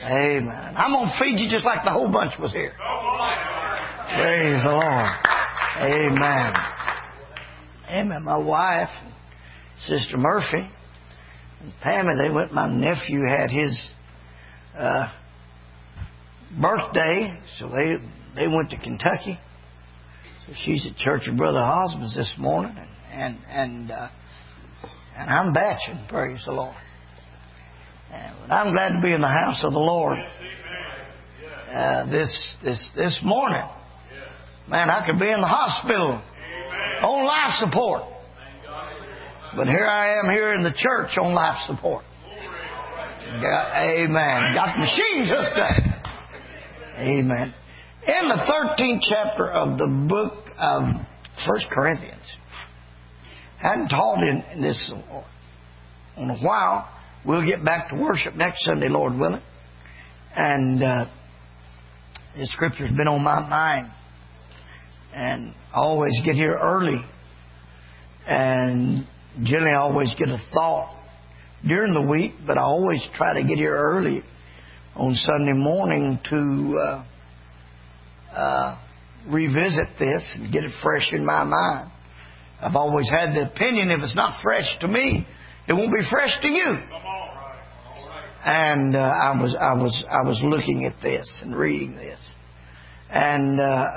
Amen. I'm going to feed you just like the whole bunch was here. Praise the Lord. Amen. Amen. My wife, Sister Murphy, and Pammy, they went. My nephew had his birthday, so they went to Kentucky. So she's at church of Brother Osmond's this morning, and I'm batching. Praise the Lord. But I'm glad to be in the house of the Lord this morning. Man, I could be in the hospital on life support, but here I am here in the church on life support. Amen. Got machines hooked up. Amen. In the 13th chapter of the book of 1 Corinthians, I hadn't taught in this in a while. We'll get back to worship next Sunday, Lord willing. And the Scripture's been on my mind. And I always get here early. And generally I always get a thought during the week, but I always try to get here early on Sunday morning to revisit this and get it fresh in my mind. I've always had the opinion if it's not fresh to me, it won't be fresh to you. And I was looking at this and reading this, and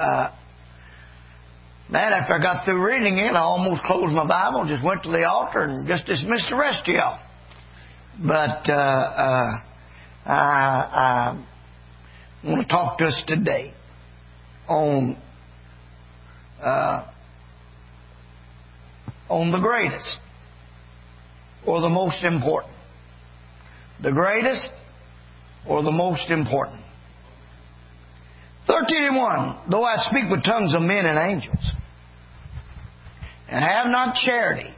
man, after I got through reading it, I almost closed my Bible, just went to the altar, and just dismissed the rest of y'all. But I want to talk to us today on the greatest or the most important. The greatest or the most important. 13:1. Though I speak with tongues of men and angels, and have not charity,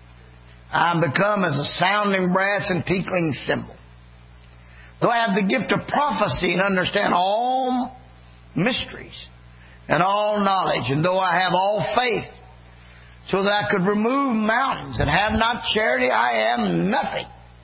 I am become as a sounding brass and tinkling cymbal. Though I have the gift of prophecy and understand all mysteries and all knowledge, and though I have all faith, so that I could remove mountains, and have not charity, I am nothing.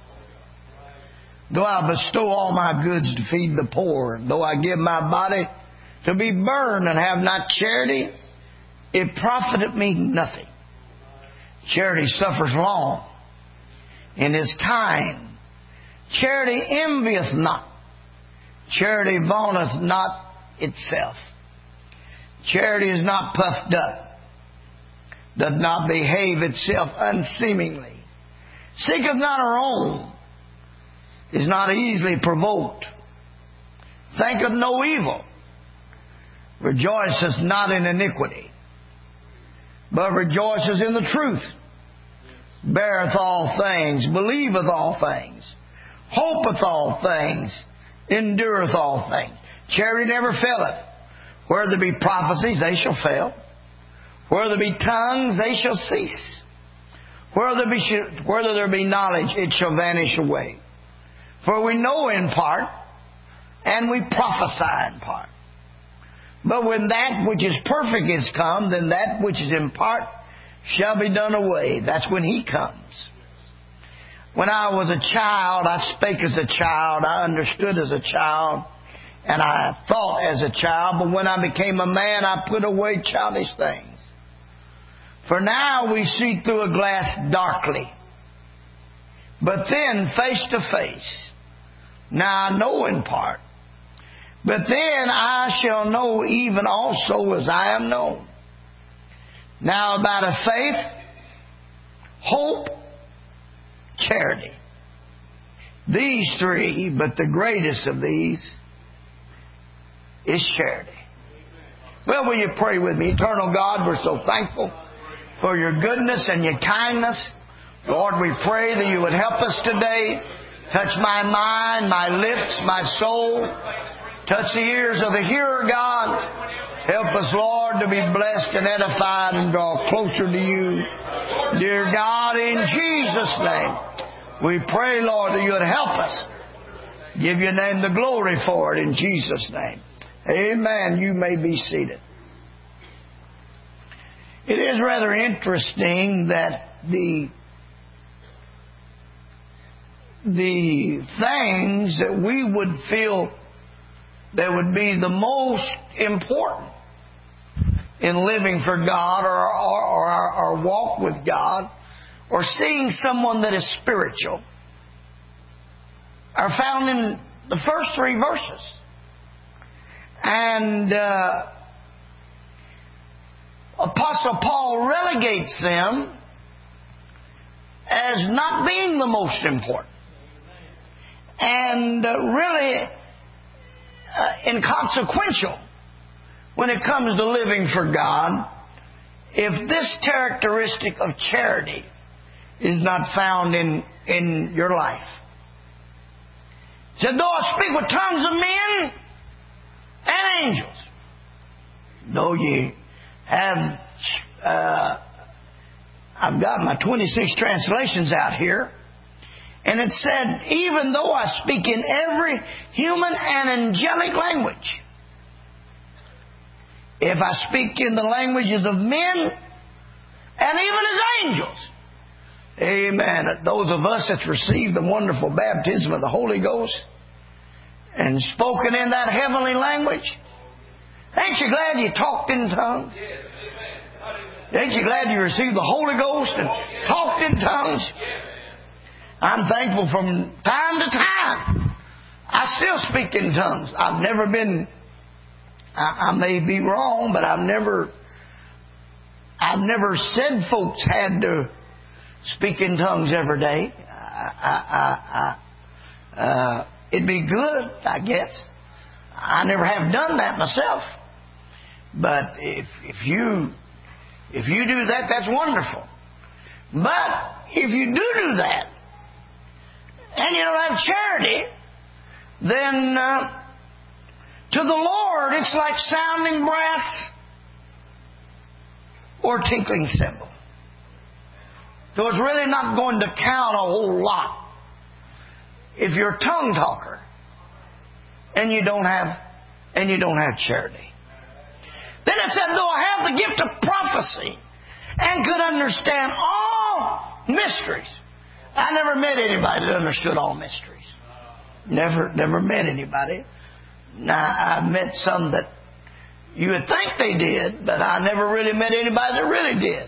Though I bestow all my goods to feed the poor, and though I give my body to be burned, and have not charity, it profiteth me nothing. Charity suffers long, and is kind. Charity envieth not. Charity vaunteth not itself. Charity is not puffed up, doth not behave itself unseemingly, seeketh not her own, is not easily provoked, thinketh no evil, rejoiceth not in iniquity, but rejoices in the truth, beareth all things, believeth all things, hopeth all things, endureth all things. Charity never faileth. Where there be prophecies, they shall fail. Where there be tongues, they shall cease. Where there be knowledge, it shall vanish away. For we know in part, and we prophesy in part. But when that which is perfect is come, then that which is in part shall be done away. That's when He comes. When I was a child, I spake as a child, I understood as a child, and I thought as a child. But when I became a man, I put away childish things. For now we see through a glass darkly, but then face to face. Now I know in part, but then I shall know even also as I am known. Now about a faith, hope, charity. These three, but the greatest of these is charity. Well, will you pray with me? Eternal God, we're so thankful for your goodness and your kindness. Lord, we pray that you would help us today. Touch my mind, my lips, my soul. Touch the ears of the hearer, God. Help us, Lord, to be blessed and edified and draw closer to you. Dear God, in Jesus' name, we pray, Lord, that you would help us. Give your name the glory for it in Jesus' name. Amen. You may be seated. It is rather interesting that the things things that we would feel that would be the most important in living for God, or our walk with God, or seeing someone that is spiritual, are found in the first 3 verses. And Apostle Paul relegates them as not being the most important. And really inconsequential when it comes to living for God, if this characteristic of charity is not found in your life. He said, though I speak with tongues of men and angels, though ye have, I've got my 26 translations out here, and it said, even though I speak in every human and angelic language, if I speak in the languages of men and even as angels, amen. Those of us that's received the wonderful baptism of the Holy Ghost and spoken in that heavenly language, ain't you glad you talked in tongues? Ain't you glad you received the Holy Ghost and talked in tongues? I'm thankful from time to time. I still speak in tongues. I've never been, I may be wrong, but I've never said folks had to speak in tongues every day. It'd be good, I guess. I never have done that myself. But if you do that, that's wonderful. But if you do that, and you don't have charity, then to the Lord it's like sounding brass or tinkling cymbal. So it's really not going to count a whole lot if you're a tongue talker and you don't have charity. Then it said, though I have the gift of prophecy and could understand all mysteries. I never met anybody that understood all mysteries. Never met anybody. Now, I've met some that you would think they did, but I never really met anybody that really did.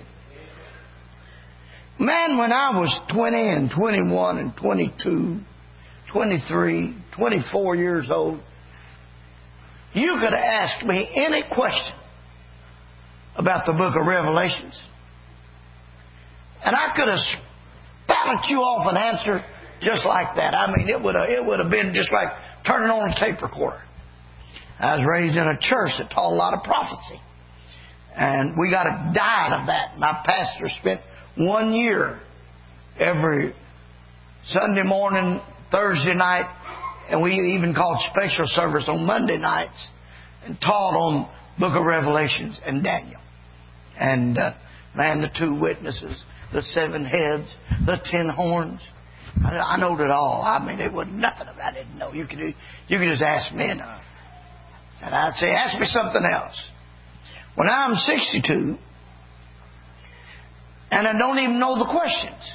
Man, when I was 20 and 21 and 22, 23, 24 years old, you could have asked me any question about the book of Revelations, and I could have spat you off an answer just like that. I mean, it would have been just like turning on a tape recorder. I was raised in a church that taught a lot of prophecy, and we got a diet of that. My pastor spent 1 year every Sunday morning, Thursday night, and we even called special service on Monday nights and taught on book of Revelations and Daniel. And man, the 2 witnesses, the 7 heads, the 10 horns. I knowed it all. I mean, it was nothing I didn't know. You could just ask me, and I'd say, ask me something else. When I'm 62, and I don't even know the questions,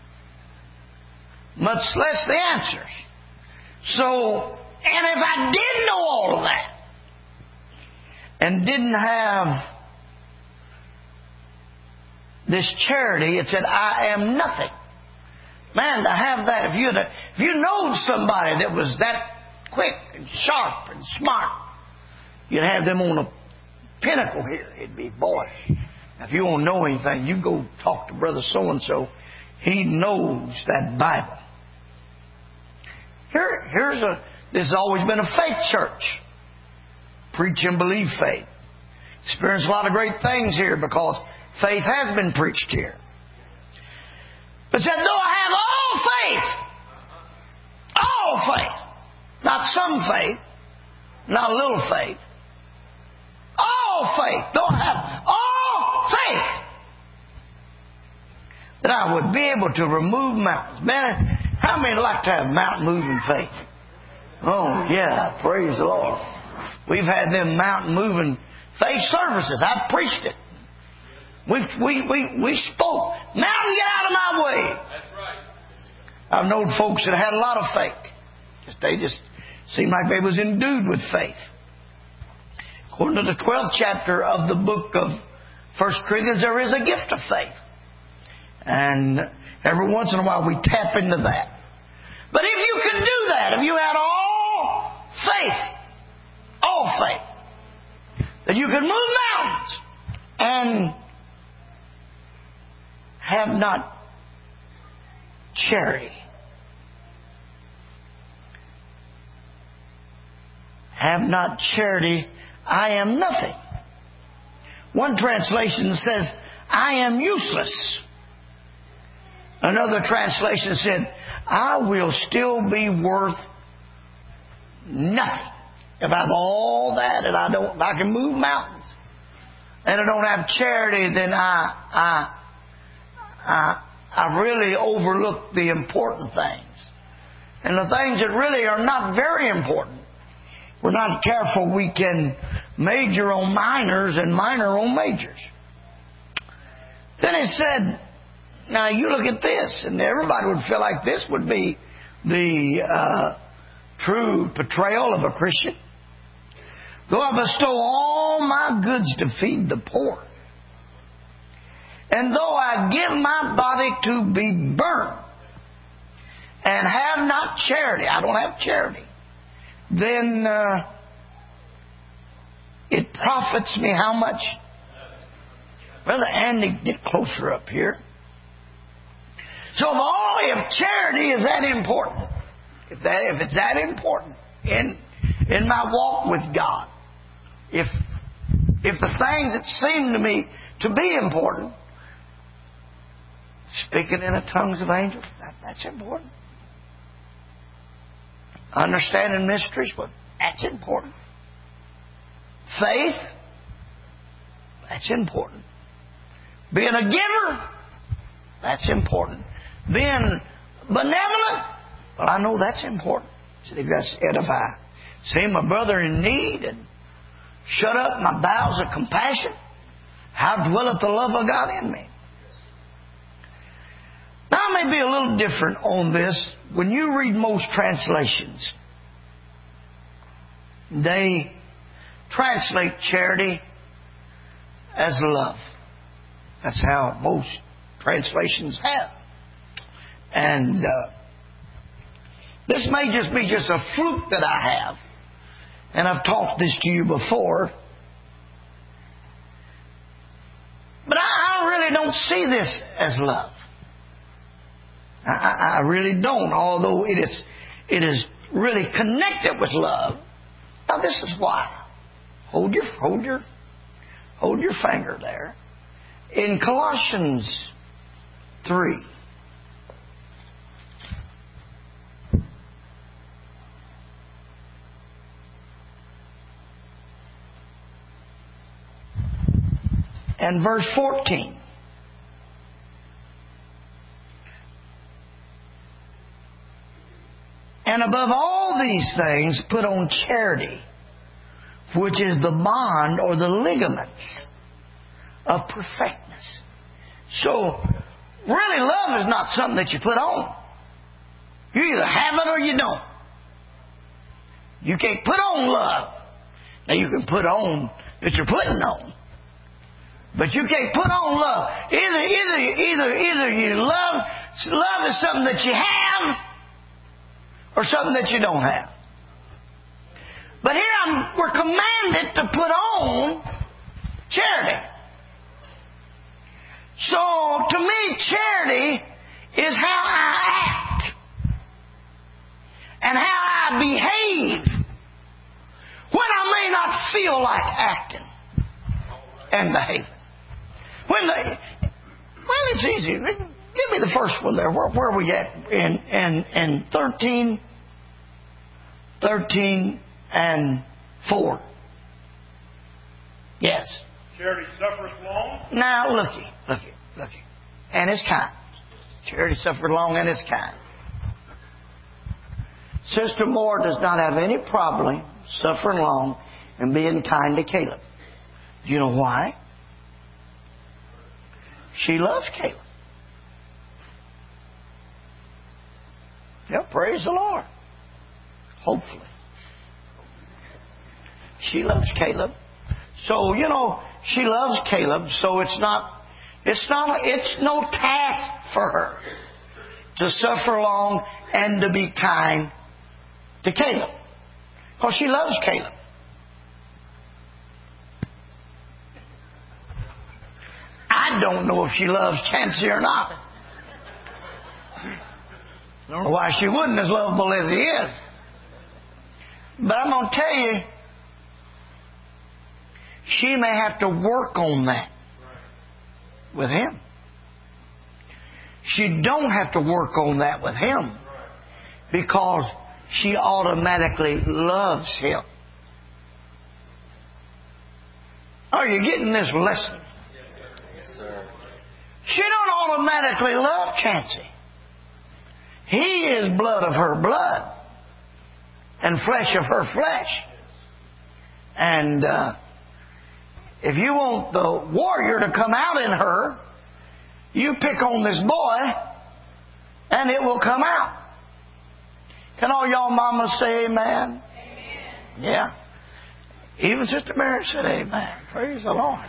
much less the answers. So, and if I did know all of that, and didn't have this charity, it said, I am nothing. Man, to have that, if you know somebody that was that quick and sharp and smart, you'd have them on a pinnacle here. It'd be, boy, if you don't know anything, you go talk to Brother So-and-so. He knows that Bible. This has always been a faith church. Preach and believe faith. Experience a lot of great things here because faith has been preached here. But said, though I have all faith, not some faith, not a little faith, all faith, though I have all faith, that I would be able to remove mountains. Man, how many like to have mountain moving faith? Oh, yeah, praise the Lord. We've had them mountain moving faith services. I've preached it. We spoke. Mountain, get out of my way. That's right. I've known folks that had a lot of faith. They just seemed like they was endued with faith. According to the 12th chapter of the book of 1 Corinthians, there is a gift of faith. And every once in a while we tap into that. But if you could do that, if you had all faith, that you could move mountains and have not charity, have not charity, I am nothing. One translation says, I am useless. Another translation said, I will still be worth nothing if I have all that and if I can move mountains and I don't have charity. Then I really overlook the important things, and the things that really are not very important. We're not careful, we can major on minors and minor on majors. Then it said, now you look at this, and everybody would feel like this would be the true portrayal of a Christian. Though I bestow all my goods to feed the poor, and though I give my body to be burned, and have not charity, I don't have charity, then it profits me how much? Brother Andy, get closer up here. So if charity is that important, if it's that important in my walk with God, if the things that seem to me to be important, speaking in the tongues of angels, that's important. Understanding mysteries, well, that's important. Faith, that's important. Being a giver, that's important. Being benevolent, well, I know that's important. See, if I see my brother in need and shut up my bowels of compassion, how dwelleth the love of God in me? Now, I may be a little different on this. When you read most translations, they translate charity as love. That's how most translations have. And this may just be just a fluke that I have. And I've taught this to you before. But I really don't see this as love. I really don't, although it is really connected with love. Now this is why. Hold your finger there. In Colossians 3. And verse 14. And above all these things, put on charity, which is the bond or the ligaments of perfectness. So, really, love is not something that you put on. You either have it or you don't. You can't put on love. Now, you can put on that you're putting on. But you can't put on love. Either you love is something that you have, or something that you don't have. But here we're commanded to put on charity. So to me, charity is how I act and how I behave when I may not feel like acting and behaving. Well, it's easy. Give me the first one there. Where are we at? In 13 and 4. Yes. Charity suffereth long. Now, looky. And it's kind. Charity suffereth long and it's kind. Sister Moore does not have any problem suffering long and being kind to Caleb. Do you know why? She loves Caleb. Yeah, praise the Lord. Hopefully. She loves Caleb. So, she loves Caleb, so it's no task for her to suffer long and to be kind to Caleb. Because she loves Caleb. I don't know if she loves Chancey or not. I don't know why she wouldn't, as lovable as he is. But I'm going to tell you, she may have to work on that with him. She don't have to work on that with him because she automatically loves him. Are you getting this lesson? Yes, sir. She don't automatically love Chancey. He is blood of her blood and flesh of her flesh. And if you want the warrior to come out in her, you pick on this boy and it will come out. Can all y'all mamas say amen? Amen. Yeah. Even Sister Mary said amen. Praise the Lord.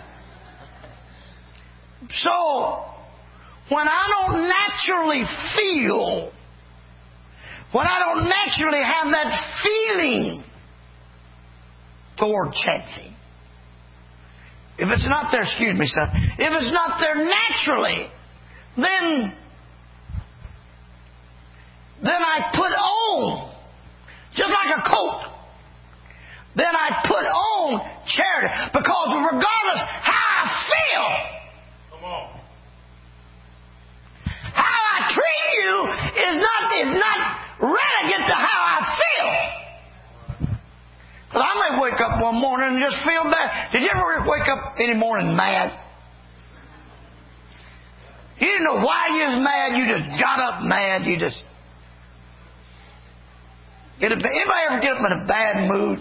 So, when I don't naturally feel, when I don't naturally have that feeling toward Chancey, if it's not there, excuse me, son, if it's not there naturally, then I put on, just like a coat, then I put on charity, because regardless how I feel, Come on. how I treat you is not relevant to how I feel. Because I may wake up one morning and just feel bad. Did you ever wake up any morning mad? You didn't know why you was mad. You just got up mad. Anybody ever get up in a bad mood?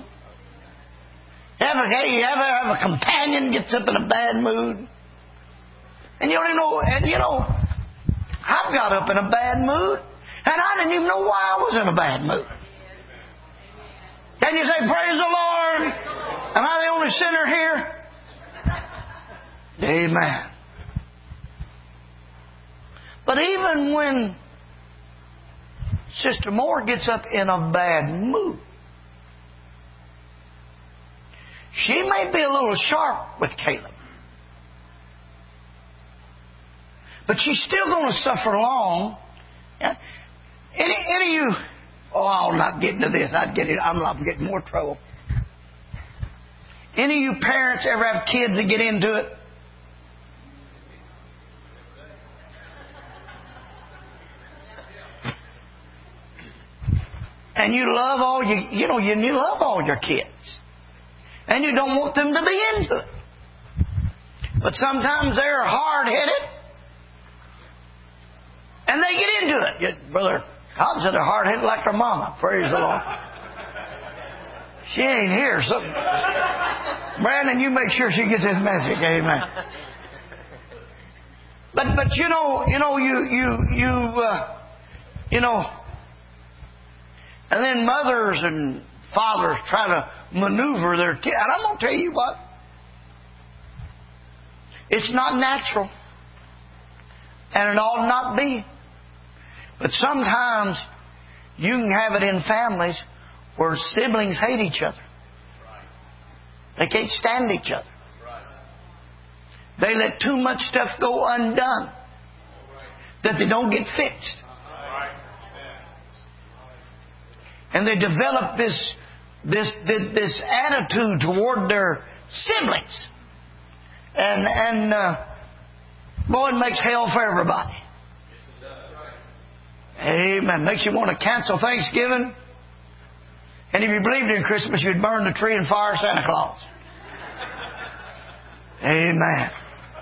You ever have a companion gets up in a bad mood? And you don't even know, I've got up in a bad mood, and I didn't even know why I was in a bad mood. Can you say, praise the Lord? Am I the only sinner here? Amen. But even when Sister Moore gets up in a bad mood, she may be a little sharp with Caleb. But she's still going to suffer long. Any of you, I'll not get into this. I'm not getting more trouble. Any of you parents ever have kids that get into it? And you love you love all your kids. And you don't want them to be into it. But sometimes they're hard-headed. And they get into it. Brother Cobb said they're hard-headed like their mama. Praise the Lord. She ain't here. So, Brandon, you make sure she gets this message. Amen. But and then mothers and fathers try to maneuver their kids. And I'm going to tell you what. It's not natural. And it ought not be. But sometimes you can have it in families where siblings hate each other. They can't stand each other. They let too much stuff go undone that they don't get fixed. And they develop this attitude toward their siblings. And boy, it makes hell for everybody. Amen. Makes you want to cancel Thanksgiving. And if you believed in Christmas, you'd burn the tree and fire Santa Claus. Amen.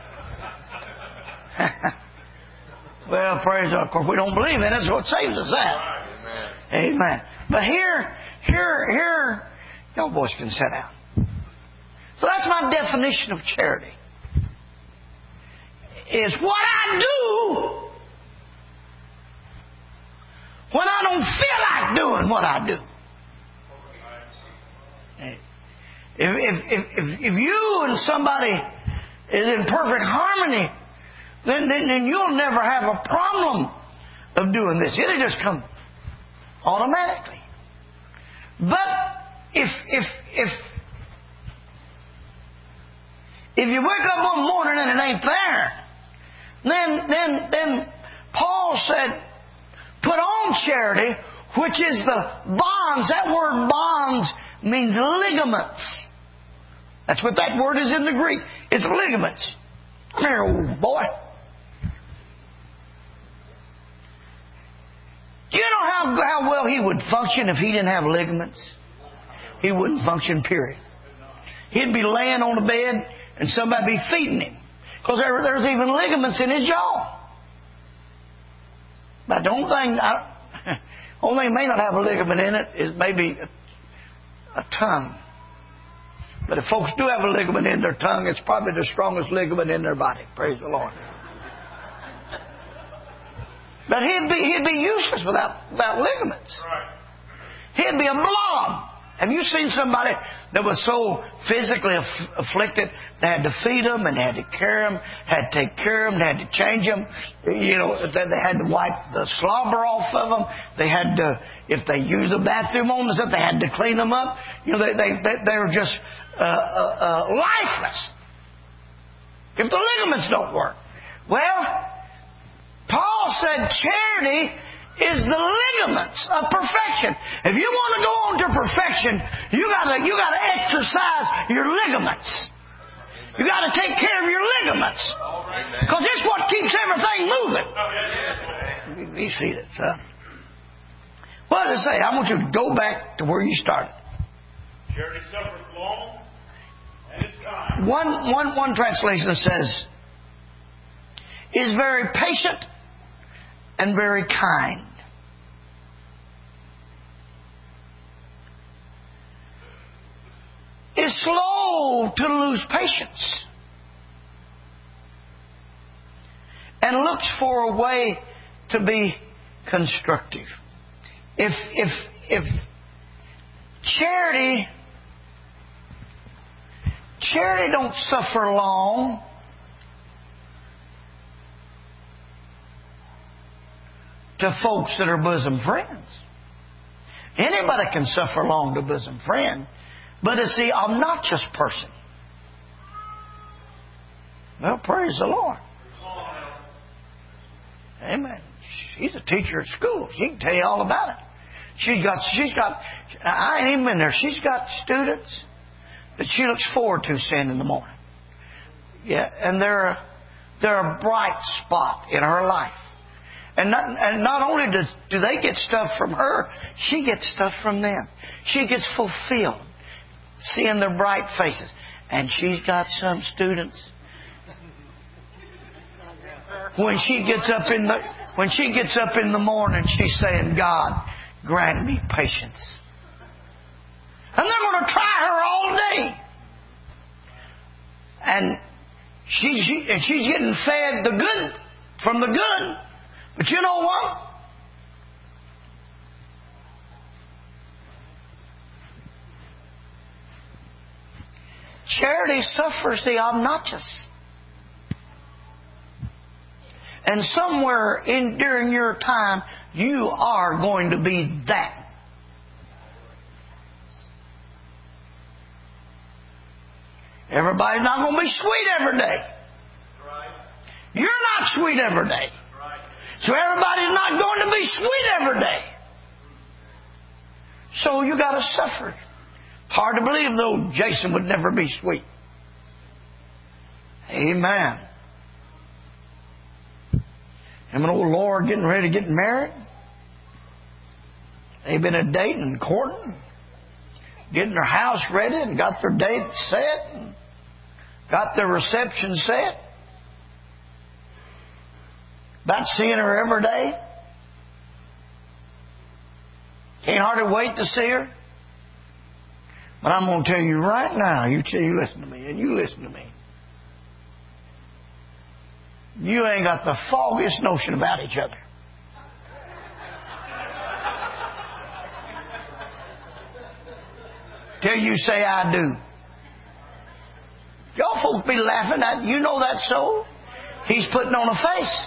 Well, praise God. Of course, we don't believe in it. That's what saves us that. Amen. But here, y'all boys can sit down. So that's my definition of charity. Is what I do when I don't feel like doing what I do. If you and somebody is in perfect harmony, then you'll never have a problem of doing this. It'll just come automatically. But if you wake up one morning and it ain't there, then Paul said, put on charity, which is the bonds. That word bonds means ligaments. That's what that word is in the Greek. It's ligaments. Come here, old boy. Do you know how well he would function if he didn't have ligaments? He wouldn't function, period. He'd be laying on the bed and somebody be feeding him. Because there's even ligaments in his jaw. But the only thing may not have a ligament in it is maybe a tongue. But if folks do have a ligament in their tongue, it's probably the strongest ligament in their body. Praise the Lord. But he'd be useless without ligaments. He'd be a blob. Have you seen somebody that was so physically afflicted they had to feed them and they had to carry them, had to take care of them, they had to change them, they had to wipe the slobber off of them, they had to, if they used the bathroom on them, they had to clean them up. They were just lifeless if the ligaments don't work. Well, Paul said charity is the ligaments of perfection. If you want to go on to perfection, you gotta exercise your ligaments. You gotta take care of your ligaments. Because it's what keeps everything moving. Be seated, son. What does it say? I want you to go back to where you started. Charity suffereth long and is kind. One translation says, is very patient and very kind. Is slow to lose patience. And looks for a way to be constructive. If charity don't suffer long, to folks that are bosom friends. Anybody can suffer long to bosom friend, but it's the obnoxious person. Well, praise the Lord. Amen. She's a teacher at school. She can tell you all about it. She's got. I ain't even been there. She's got students that she looks forward to seeing in the morning. Yeah, and they're a bright spot in her life. And not only do they get stuff from her, she gets stuff from them. She gets fulfilled seeing their bright faces. And she's got some students. When she gets up in the morning, she's saying, God, grant me patience. And they're going to try her all day. And she's getting fed the good from the good. But you know what? Charity suffers the obnoxious. And somewhere during your time, you are going to be that. Everybody's not going to be sweet every day. You're not sweet every day. So everybody's not going to be sweet every day. So you got to suffer. Hard to believe, though, Jason would never be sweet. Amen. Him and old Lord getting ready to get married. They've been a dating and courting, getting their house ready and got their date set and got their reception set. About seeing her every day. Can't hardly wait to see her. But I'm going to tell you right now, you listen to me, and you listen to me. You ain't got the foggiest notion about each other. till you say I do. Y'all folks be laughing at, you know that so. He's putting on a face.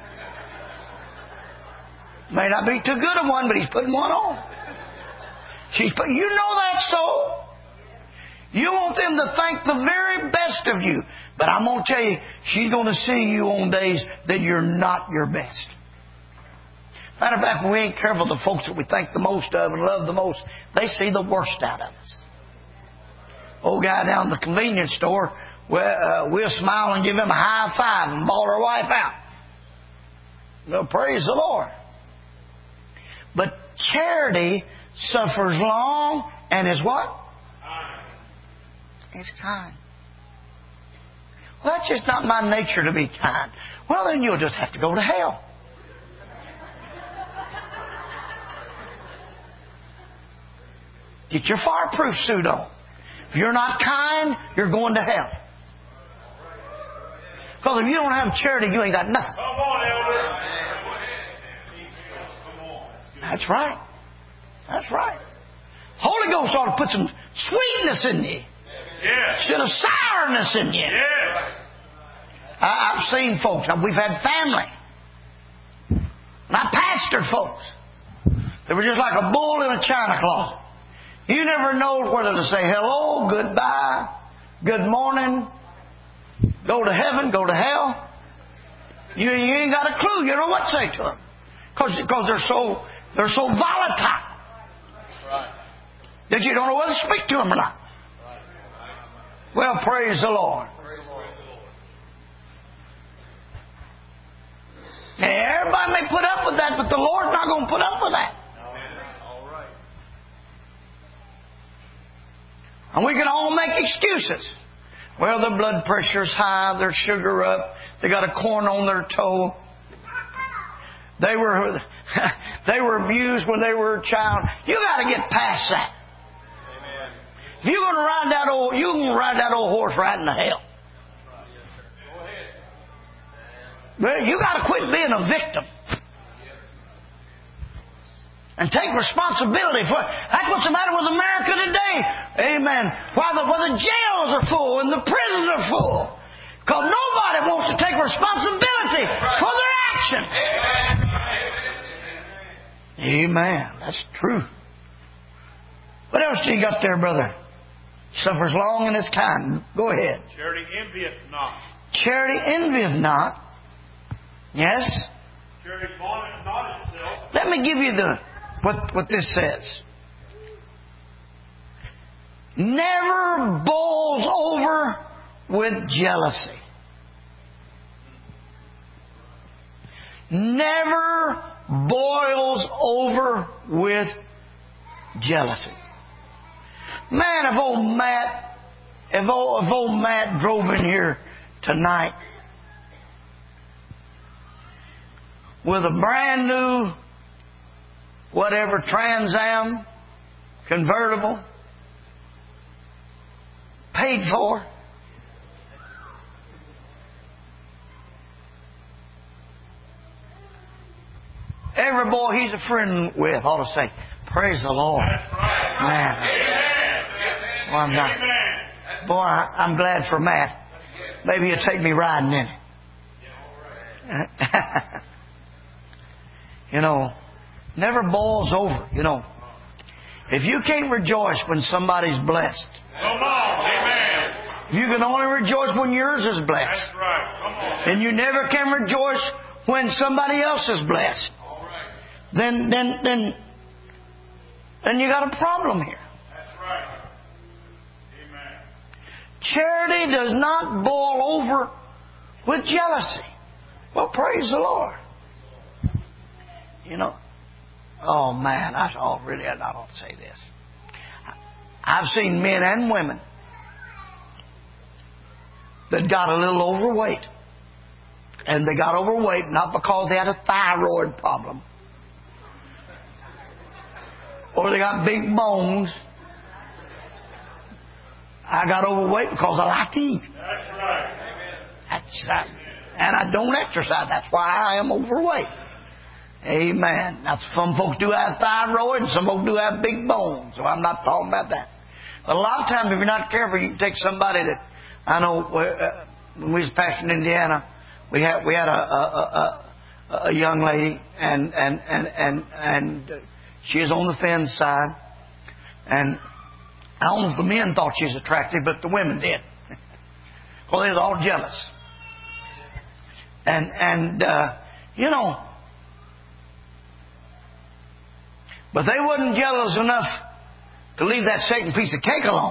May not be too good a one, but he's putting one on. You know that so. You want them to think the very best of you. But I'm going to tell you, she's going to see you on days that you're not your best. Matter of fact, we ain't careful, the folks that we think the most of and love the most, they see the worst out of us. Old guy down the convenience store, we'll smile and give him a high five and bawl our wife out. Well, praise the Lord. But charity suffers long and is what? It's kind. Well, that's just not my nature to be kind. Well, then you'll just have to go to hell. Get your fireproof suit on. If you're not kind, you're going to hell. Because if you don't have charity, you ain't got nothing. Come on, elder. That's right. That's right. Holy Ghost ought to put some sweetness in you. Yes. Instead of sourness in you. Yes. I've seen folks. We've had family. And I pastored folks. They were just like a bull in a china closet. You never know whether to say hello, goodbye, good morning, go to heaven, go to hell. You ain't got a clue. You don't know what to say to them. Because they're so volatile. Right. That you don't know whether to speak to them or not. Well, praise the Lord. Now, everybody may put up with that, but the Lord's not going to put up with that. And we can all make excuses. Well, their blood pressure's high, their sugar up, they got a corn on their toe. They were abused when they were a child. You got to get past that. Amen. If you're going to ride that you can ride that old horse right into hell. Well, you got to quit being a victim. And take responsibility for it. That's what's the matter with America today. Amen. While the jails are full and the prisons are full. Because nobody wants to take responsibility for their actions. Amen. That's true. What else do you got there, brother? Suffers long and is kind. Go ahead. Charity envieth not. Charity envieth not. Yes? Charity vaunteth not itself. Let me give you what this says. Never boils over with jealousy. Never boils over with jealousy. Man, if old Matt drove in here tonight with a brand new whatever Trans Am convertible, paid for, every boy he's a friend with ought to say, praise the Lord. That's right. Man. Amen. Well, I'm not. Amen. Boy, I'm glad for Matt. Maybe he'll take me riding in it. You know, never boils over. You know, if you can't rejoice when somebody's blessed, Come on. Amen. you can only rejoice when yours is blessed. That's right. Come on. And you never can rejoice when somebody else is blessed. All right. Then you got a problem here. That's right. Amen. Charity does not boil over with jealousy. Well, praise the Lord. You know, oh man, I ought to say this. I've seen men and women that got a little overweight. And they got overweight not because they had a thyroid problem. Or they got big bones. I got overweight because I like to eat. That's right. And I don't exercise. That's why I am overweight. Amen. Now, some folks do have thyroid and some folks do have big bones. So I'm not talking about that. But a lot of times, if you're not careful, you can take somebody that I know. When we was pastoring in Indiana, we had a young lady, and she is on the thin side, and I don't know if the men thought she was attractive, but the women did. Well, they was all jealous, and you know, but they wasn't jealous enough to leave that second piece of cake alone.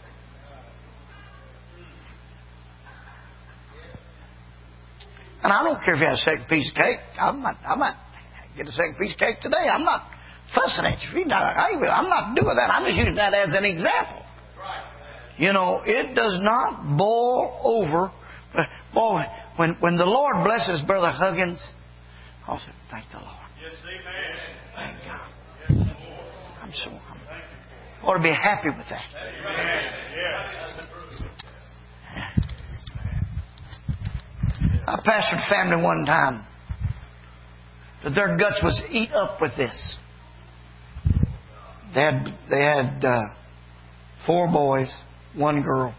And I don't care if you have a second piece of cake. I might get a second piece of cake today. I'm not fussing at you. I'm not doing that. I'm just using that as an example. You know, it does not boil over. Boy, when the Lord blesses Brother Huggins, I'll say, thank the Lord. Yes, amen. Thank God. I ought to be happy with that. Amen. Yes. I pastored a family one time that their guts was eat up with this. They had 4 boys, 1 girl,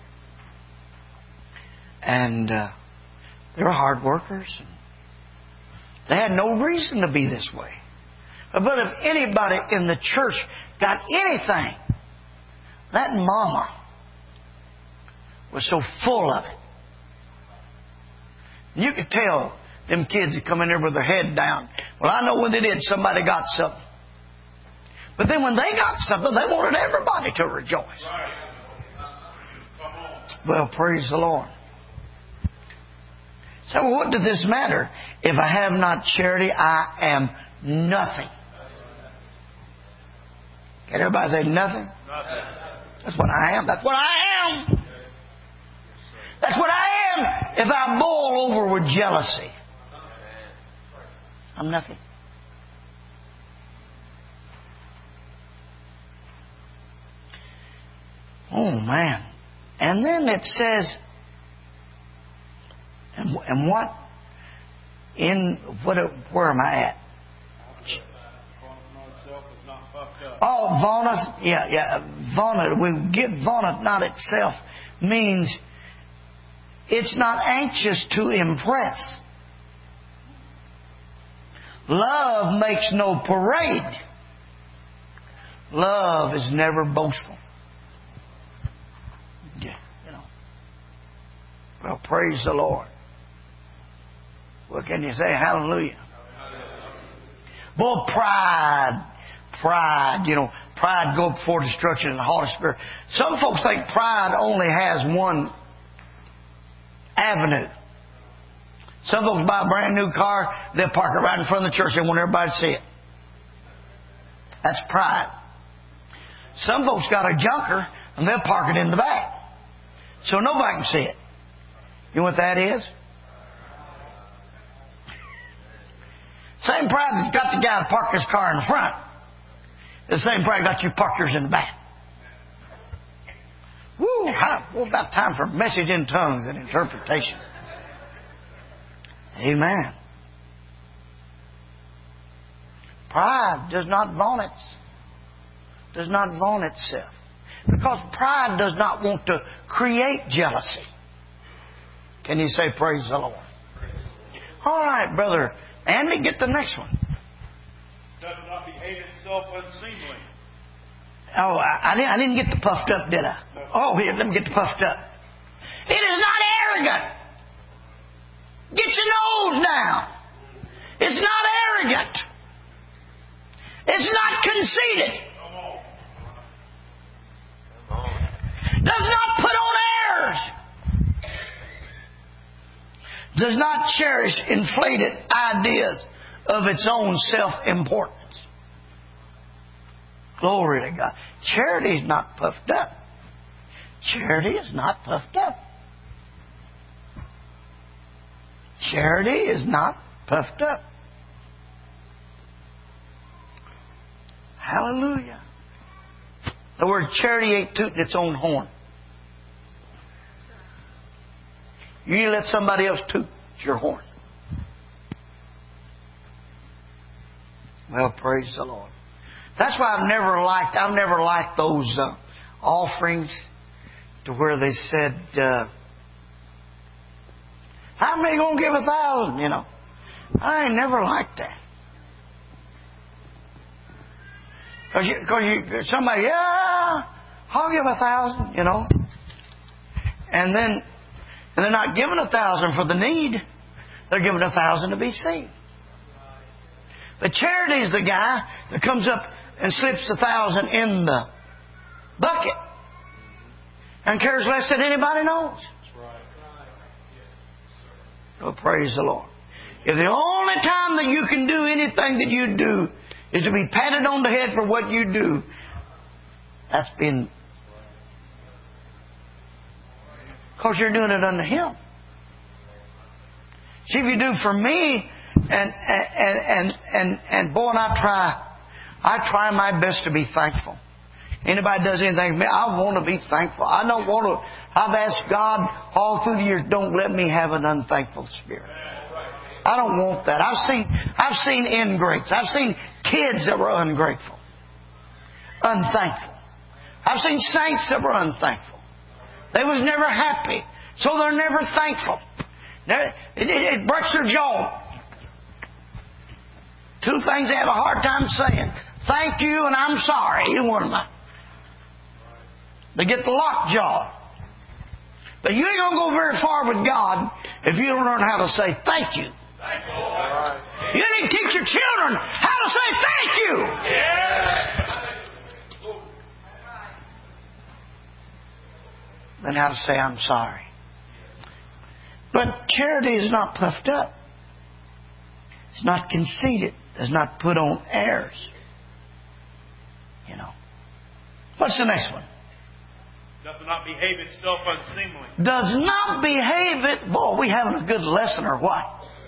and they were hard workers. They had no reason to be this way. But if anybody in the church got anything, that mama was so full of it. And you could tell them kids that come in there with their head down. Well, I know when they did, somebody got something. But then when they got something, they wanted everybody to rejoice. Well, praise the Lord. So what does this matter? If I have not charity, I am nothing. Can everybody say nothing? That's what I am. That's what I am. That's what I am. If I boil over with jealousy, I'm nothing. Oh man. And then it says, and what? Where am I at? Oh, vaunteth, vaunteth. We get vaunteth not itself means it's not anxious to impress. Love makes no parade. Love is never boastful. Yeah, you know. Well, praise the Lord. What can you say? Hallelujah. Boy, pride, you know, pride go before destruction and the Holy Spirit. Some folks think pride only has one avenue. Some folks buy a brand new car, they'll park it right in front of the church. They want everybody to see it. That's pride. Some folks got a junker and they'll park it in the back so nobody can see it. You know what that is? Same pride that's got the guy to park his car in the front. The same pride got you park yours in the back. Woo! What about time for message in tongues and interpretation? Amen. Pride does not vaunt itself. Because pride does not want to create jealousy. Can you say praise the Lord? All right, brother Andy, get the next one. Does not behave itself unseemly. Oh, I didn't get the puffed up, did I? Oh, here, let me get the puffed up. It is not arrogant. Get your nose down. It's not arrogant. It's not conceited. Does not put on airs. Does not cherish inflated ideas of its own self-importance. Glory to God. Charity is not puffed up. Charity is not puffed up. Charity is not puffed up. Hallelujah. The word charity ain't tooting its own horn. You need to let somebody else toot your horn. Well, praise the Lord. That's why I've never liked those offerings to where they said, how many going to give 1,000? You know, I ain't never liked that. Because somebody, yeah, I'll give 1,000, you know. And they're not giving 1,000 for the need. They're giving 1,000 to be saved. But charity is the guy that comes up and slips 1,000 in the bucket and cares less than anybody knows. Oh, praise the Lord. If the only time that you can do anything that you do is to be patted on the head for what you do, that's been... Because you're doing it unto Him. See, if you do for me, and boy, and I try my best to be thankful. Anybody does anything for me, I want to be thankful. I don't want to. I've asked God all through the years, don't let me have an unthankful spirit. I don't want that. I've seen ingrates. I've seen kids that were ungrateful, unthankful. I've seen saints that were unthankful. They was never happy, so they're never thankful. It breaks their jaw. Two things they have a hard time saying: thank you and I'm sorry. Either one of them. They get the locked jaw. But you ain't going to go very far with God if you don't learn how to say thank you. You need to teach your children how to say thank you. Then how to say I'm sorry. But charity is not puffed up. It's not conceited. Does not put on airs. You know. What's the next one? Does not behave itself unseemly. Does not behave it. Boy, we having a good lesson or what?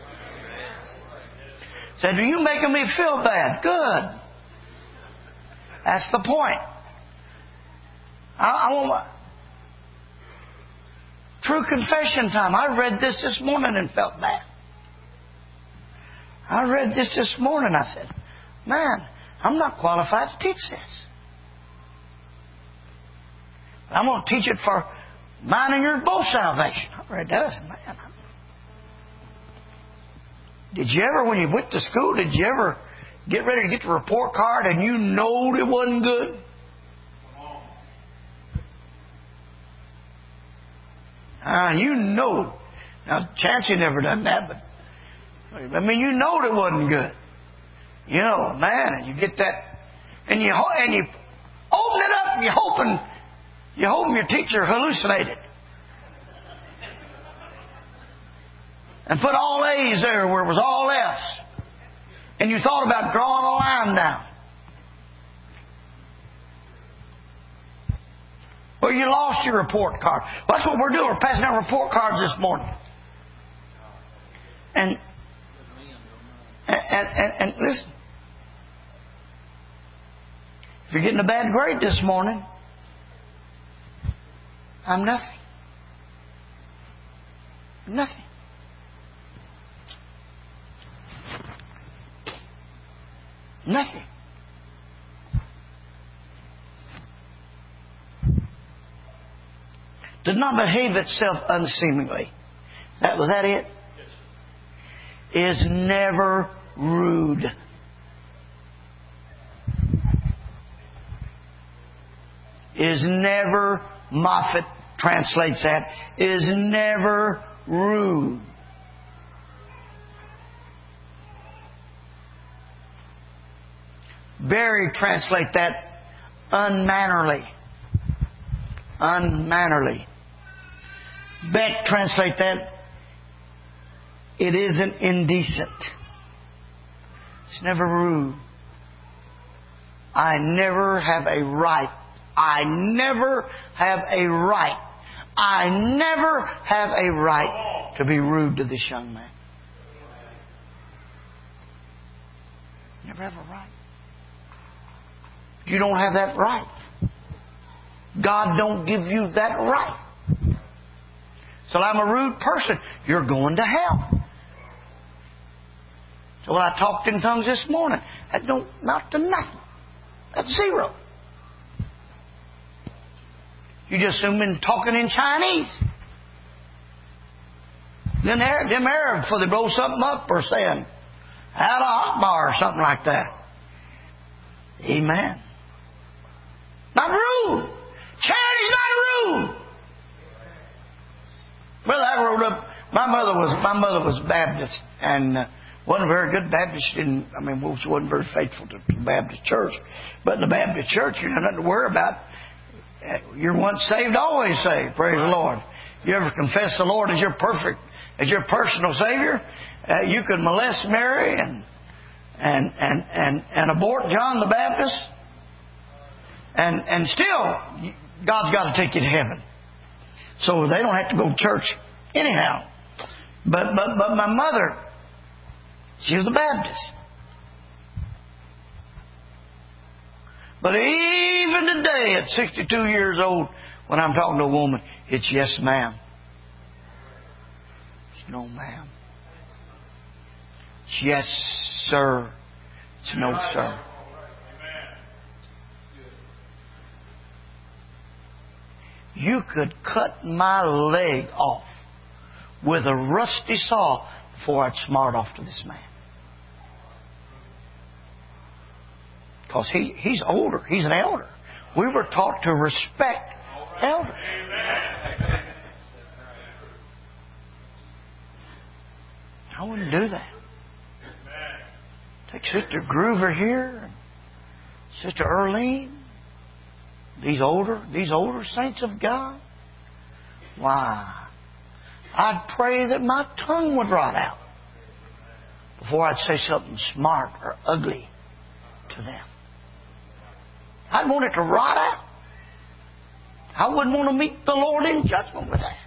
Said, are you making me feel bad? Good. That's the point. I want true confession time. I read this morning and felt bad. I read this morning. I said, man, I'm not qualified to teach this. I'm going to teach it for mine and your both salvation. I read that. I said, man. Did you ever, when you went to school, did you ever get ready to get the report card and you knowed it wasn't good? You know. Now, Chancey never done that, but I mean, you know it wasn't good. You know, man, and you get that, and you open it up, and you're hoping your teacher hallucinated. And put all A's there where it was all F's. And you thought about drawing a line down. Well, you lost your report card. Well, that's what we're doing. We're passing out report cards this morning. And listen. If you're getting a bad grade this morning, I'm nothing. Nothing. Nothing. Does not behave itself unseemingly. Was that it? Yes. Is never rude. Is never, Moffat translates that, is never rude. Barry translate that unmannerly. Unmannerly. Beck translate that it isn't indecent. It's never rude. I never have a right. I never have a right. I never have a right to be rude to this young man. Never have a right. You don't have that right. God don't give you that right. So I'm a rude person. You're going to hell. So when I talked in tongues this morning, that don't amount to nothing. That's zero. You just assume been talking in Chinese. Then them Arabs, before they blow something up, are saying, Allah Akbar, or something like that. Amen. Not rude. Charity's not rude. Well, I grew up. My mother was Baptist and wasn't a very good Baptist. She wasn't very faithful to the Baptist church. But in the Baptist church, you have nothing to worry about. You're once saved, always saved. Praise the Lord. You ever confess the Lord as your personal Savior? You could molest Mary and abort John the Baptist, and still God's got to take you to heaven. So they don't have to go to church anyhow. But my mother, she was a Baptist. But even today, at 62 years old, when I'm talking to a woman, it's yes, ma'am. It's no, ma'am. It's yes, sir. It's no, sir. You could cut my leg off with a rusty saw before I'd smart off to this man. Because he's older. He's an elder. We were taught to respect elders. I wouldn't do that. Take Sister Groover here, and Sister Earlene, these older saints of God. Why? I'd pray that my tongue would rot out before I'd say something smart or ugly to them. I'd want it to rot out. I wouldn't want to meet the Lord in judgment with that.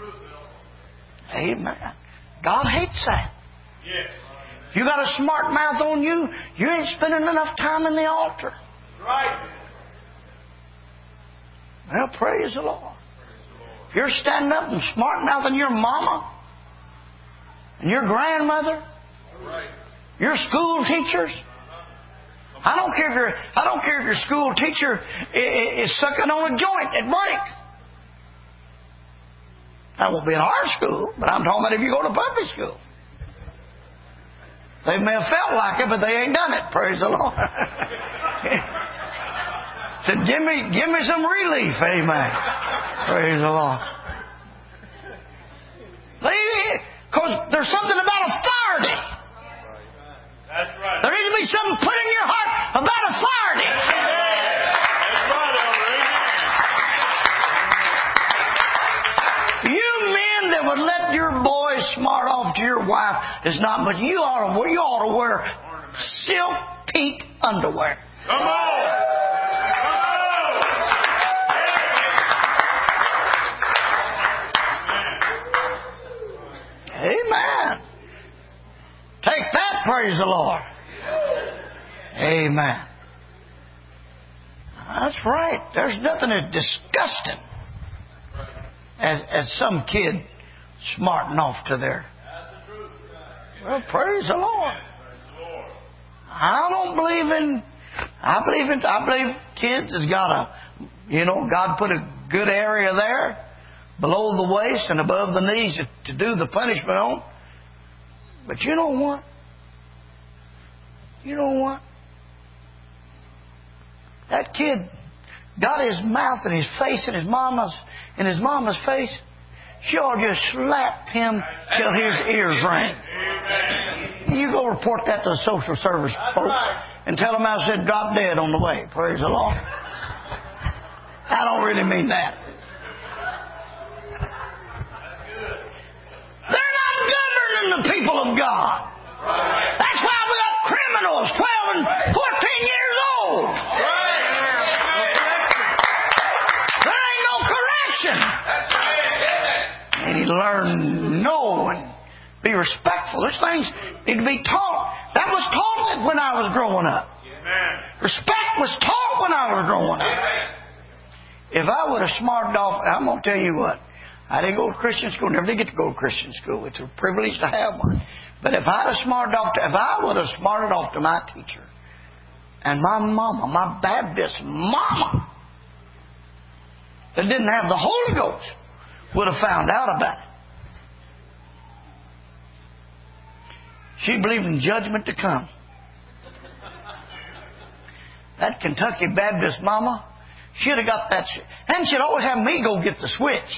Amen. God hates that. Yes. If you got a smart mouth on you, you ain't spending enough time in the altar. Right. Well, praise the Lord. If you're standing up and smart mouthing your mama and your grandmother, your school teachers, I don't care if your school teacher is sucking on a joint at break. That won't be in our school, but I'm talking about if you go to public school. They may have felt like it, but they ain't done it. Praise the Lord. Said, give me some relief. Amen. Praise the Lord. Because there's something about authority. That's right. There needs to be something put in your heart about authority. That's right, Elder. You men that would let your boys smart off to your wife is not, but you ought to wear silk pink underwear. Come on. Amen. Take that, praise the Lord. Amen. That's right. There's nothing as disgusting as some kid smarting off to their... Well, praise the Lord. I believe kids has got God put a good area there below the waist and above the knees to do the punishment on. But you know what? That kid got his mouth and his face in his mama's face. She ought to just slap him till his ears rang. You go report that to the social service folks and tell them I said drop dead on the way. Praise the Lord. I don't really mean that. They're not governing the people of God. That's why we got criminals 12 and 14 years old. There ain't no correction. And you learn know and be respectful. These things need to be taught. That was taught when I was growing up. Respect was taught when I was growing up. If I would have smarted off, I'm going to tell you what. I didn't go to Christian school. Never did get to go to Christian school. It's a privilege to have one. But if I would have smarted off to my teacher and my mama, my Baptist mama, that didn't have the Holy Ghost would have found out about it. She believed in judgment to come. That Kentucky Baptist mama, she'd have got that. And she'd always have me go get the switch.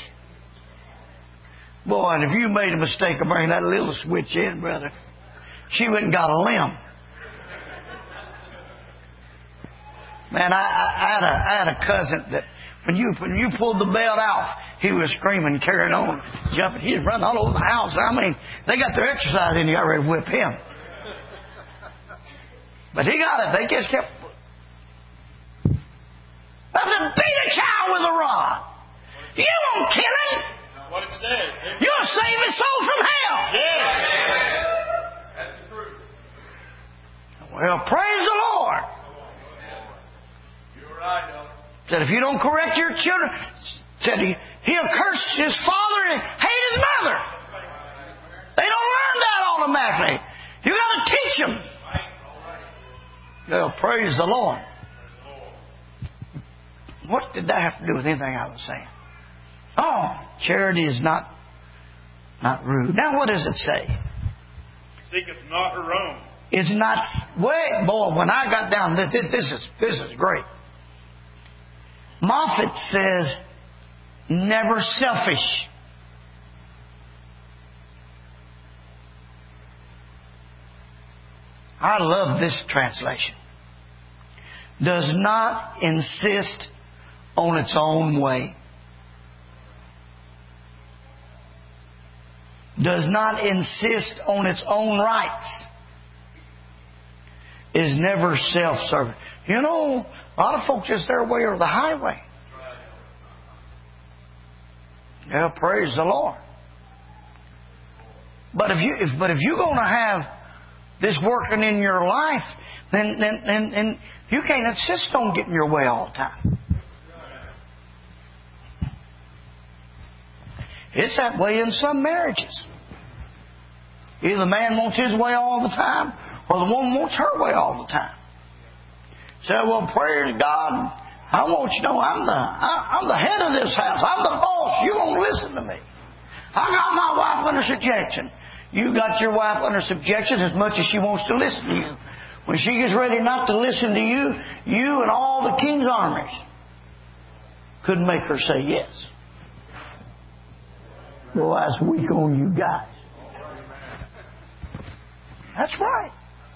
Boy, and if you made a mistake of bringing that little switch in, brother, she went and got a limb. Man, I had a cousin that when you pulled the belt out, he was screaming, carrying on, jumping. He was running all over the house. I mean, they got their exercise in. You got ready to whip him. But he got it. They just kept. That's to beat a child with a rod. You won't kill him. What it says. You'll save his soul from hell. Yes. That's the truth. Well, praise the Lord. You're right, Elder. Said if you don't correct your children, said he'll curse his father and hate his mother. They don't learn that automatically. You got to teach them. Well, praise the Lord. What did that have to do with anything I was saying? Oh, charity is not rude. Now, what does it say? Seeketh not her own. It's not. Wait, boy. When I got down, this is great. Moffat says, never selfish. I love this translation. Does not insist on its own way. Does not insist on its own rights. Is never self-serving. You know, a lot of folks just their way or the highway. Yeah, praise the Lord. But if you're going to have this working in your life, then you can't insist on getting your way all the time. It's that way in some marriages. Either the man wants his way all the time, or the woman wants her way all the time. Say, well, praise God. I want you to know I'm the head of this house. I'm the boss. You're going to listen to me. I got my wife under subjection. You got your wife under subjection as much as she wants to listen to you. When she gets ready not to listen to you, you and all the king's armies couldn't make her say yes. Well, that's weak on you guys. That's right.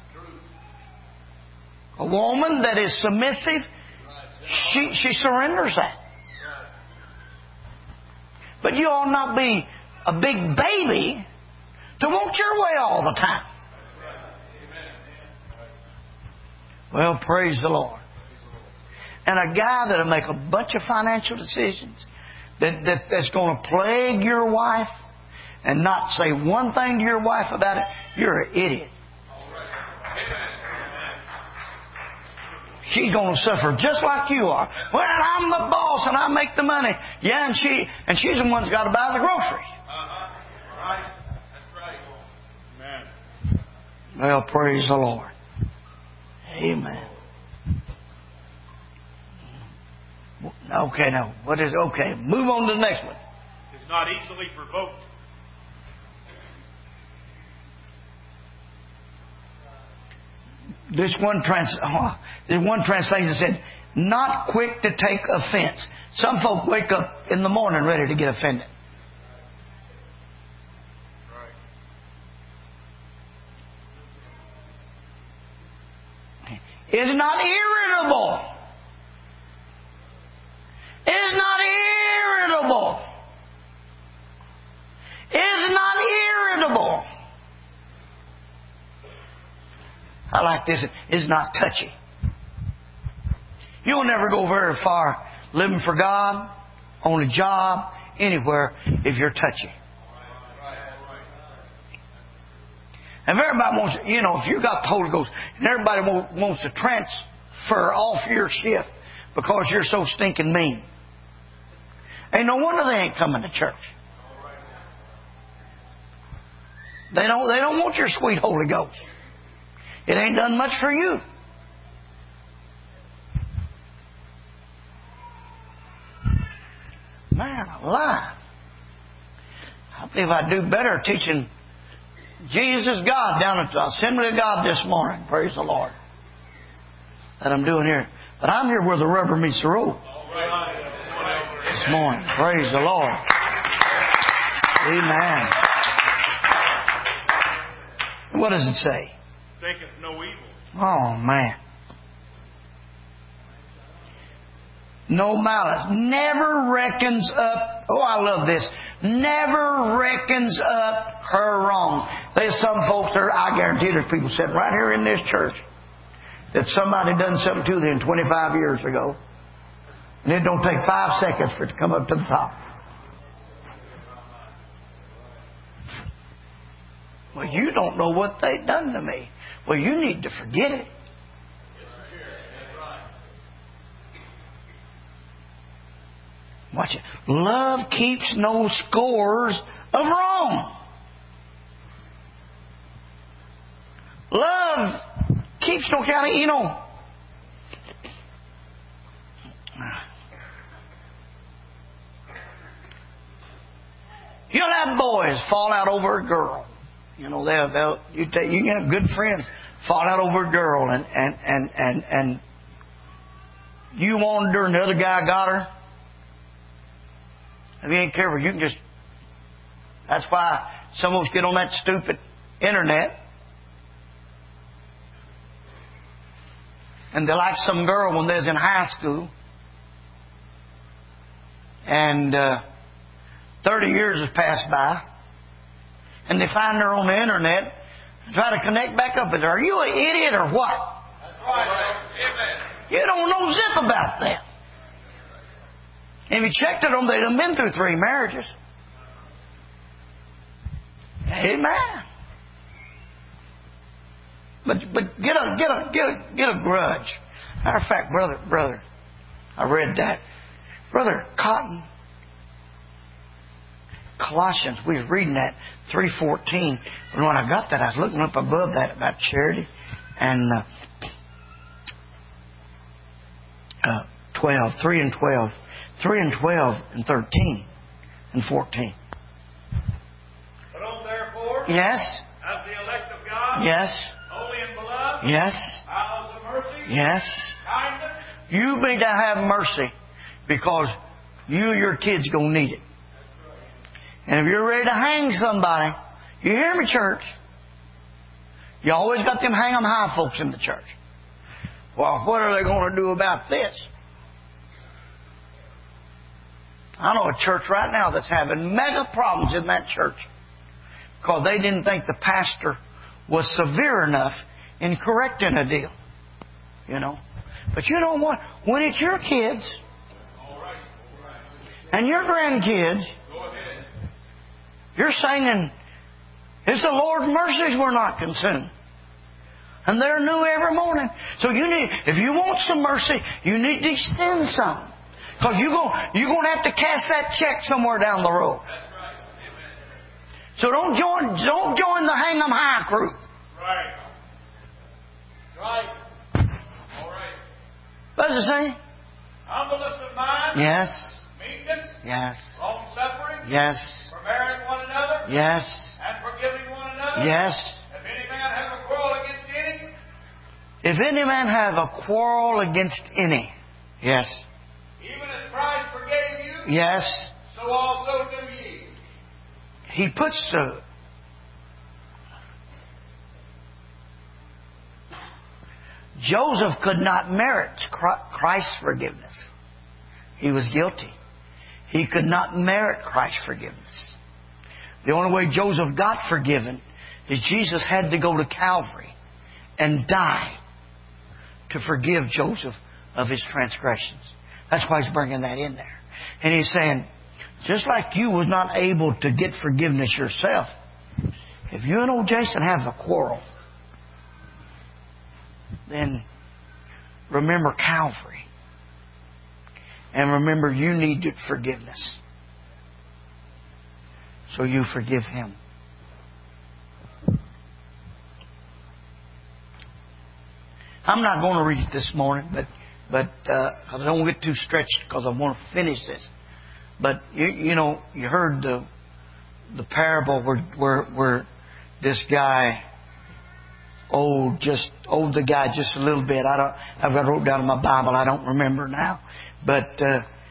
A woman that is submissive, she surrenders that. But you ought not be a big baby to want your way all the time. Well, praise the Lord. And a guy that'll make a bunch of financial decisions that's going to plague your wife and not say one thing to your wife about it, you're an idiot. She's going to suffer just like you are. Well, I'm the boss and I make the money. Yeah, and she's the one that's got to buy the groceries. Right. That's right. Amen. Well, praise the Lord. Amen. Okay, now, what is okay? Move on to the next one. Is not easily provoked. This one translation said, not quick to take offense. Some folk wake up in the morning ready to get offended. Is not irritable. Is not irritable. Is not irritable. I like this. Is not touchy. You'll never go very far living for God, on a job, anywhere, if you're touchy. And everybody wants, if you got the Holy Ghost, and everybody wants to transfer off your shift because you're so stinking mean. Ain't no wonder they ain't coming to church. They don't want your sweet Holy Ghost. It ain't done much for you. Man alive. I believe I'd do better teaching Jesus is God down at the Assembly of God this morning. Praise the Lord. That I'm doing here. But I'm here where the rubber meets the road. This morning. Praise the Lord. Amen. What does it say? Thinketh no evil. Oh, man. No malice. Never reckons up. Oh, I love this. Never reckons up her wrong. There's some folks there, I guarantee there's people sitting right here in this church that somebody done something to them 25 years ago. And it don't take 5 seconds for it to come up to the top. Well, you don't know what they done to me. Well, you need to forget it. Watch it. Love keeps no scores of wrong. Love keeps no count of, you'll have boys fall out over a girl. You can have good friends fall out over a girl and you wanted her and the other guy got her. If you ain't careful, you can just... That's why some of us get on that stupid internet. And they like some girl when they was in high school. And 30 years has passed by. And they find her on the internet and try to connect back up with her. Are you an idiot or what? That's right. Amen. You don't know zip about that. If you checked it on, they'd have been through 3 marriages. Amen. But get a grudge. Matter of fact, brother, I read that. Brother Cotton, Colossians, we was reading that 3:14. And when I got that, I was looking up above that about charity and 12, 3 and 12. 3 and 12 and 13 and 14. But on therefore, yes, as the elect of God, yes, holy and beloved, yes, isles of mercy, yes. kindness, You need to have mercy because your kids gonna need it. And if you're ready to hang somebody, you hear me, church? You always got them hang 'em high folks in the church. Well, what are they going to do about this? I know a church right now that's having mega problems in that church because they didn't think the pastor was severe enough in correcting a deal. But you know what? When it's your kids and your grandkids, you're singing, it's the Lord's mercies we're not consumed. And they're new every morning. So if you want some mercy, you need to extend some. Because you're going to have to cast that check somewhere down the road. That's right. Amen. So don't join the hang 'em high crew. Right. Right. All right. What does it say? Humbleness of mind. Yes. Meekness. Yes. Long suffering. Yes. Forbearing one another. Yes. And forgiving one another. Yes. If any man have a quarrel against any. If any man have a quarrel against any. Yes. Even as Christ forgave you. Yes. So also do ye. He puts Joseph could not merit Christ's forgiveness. He was guilty. He could not merit Christ's forgiveness. The only way Joseph got forgiven is Jesus had to go to Calvary and die to forgive Joseph of his transgressions. That's why he's bringing that in there. And he's saying, just like you was not able to get forgiveness yourself, if you and old Jason have a quarrel, then remember Calvary. And remember you needed forgiveness. So you forgive him. I'm not going to read it this morning, but I don't get too stretched because I want to finish this. But you know, you heard the parable where this guy owed the guy just a little bit. I've got it wrote down in my Bible. I don't remember now. But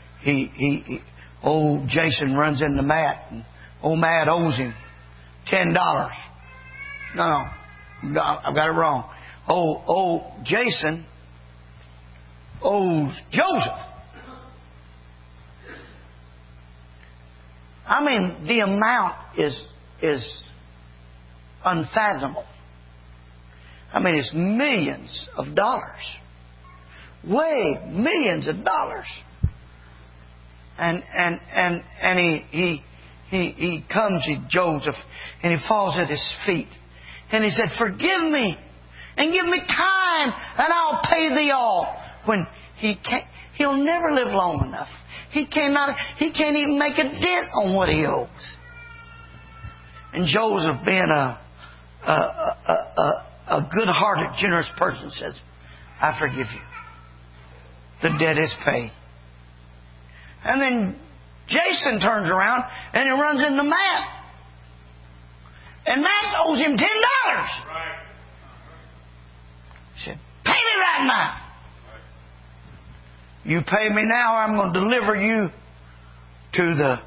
old Jason runs into Matt, and old Matt owes him $10. No, I've got it wrong. Old Jason owes Joseph. I mean, the amount is unfathomable. I mean, it's millions of dollars. Way millions of dollars. And he comes to Joseph and he falls at his feet. And he said, "Forgive me and give me time and I'll pay thee all." When he'll never live long enough. He can't even make a dent on what he owes. And Joseph, being a good-hearted, generous person, says, "I forgive you. The debt is paid." And then Jason turns around and he runs into Matt. And Matt owes him $10. Right. He said, "Pay me right now. You pay me now, or I'm going to deliver you to the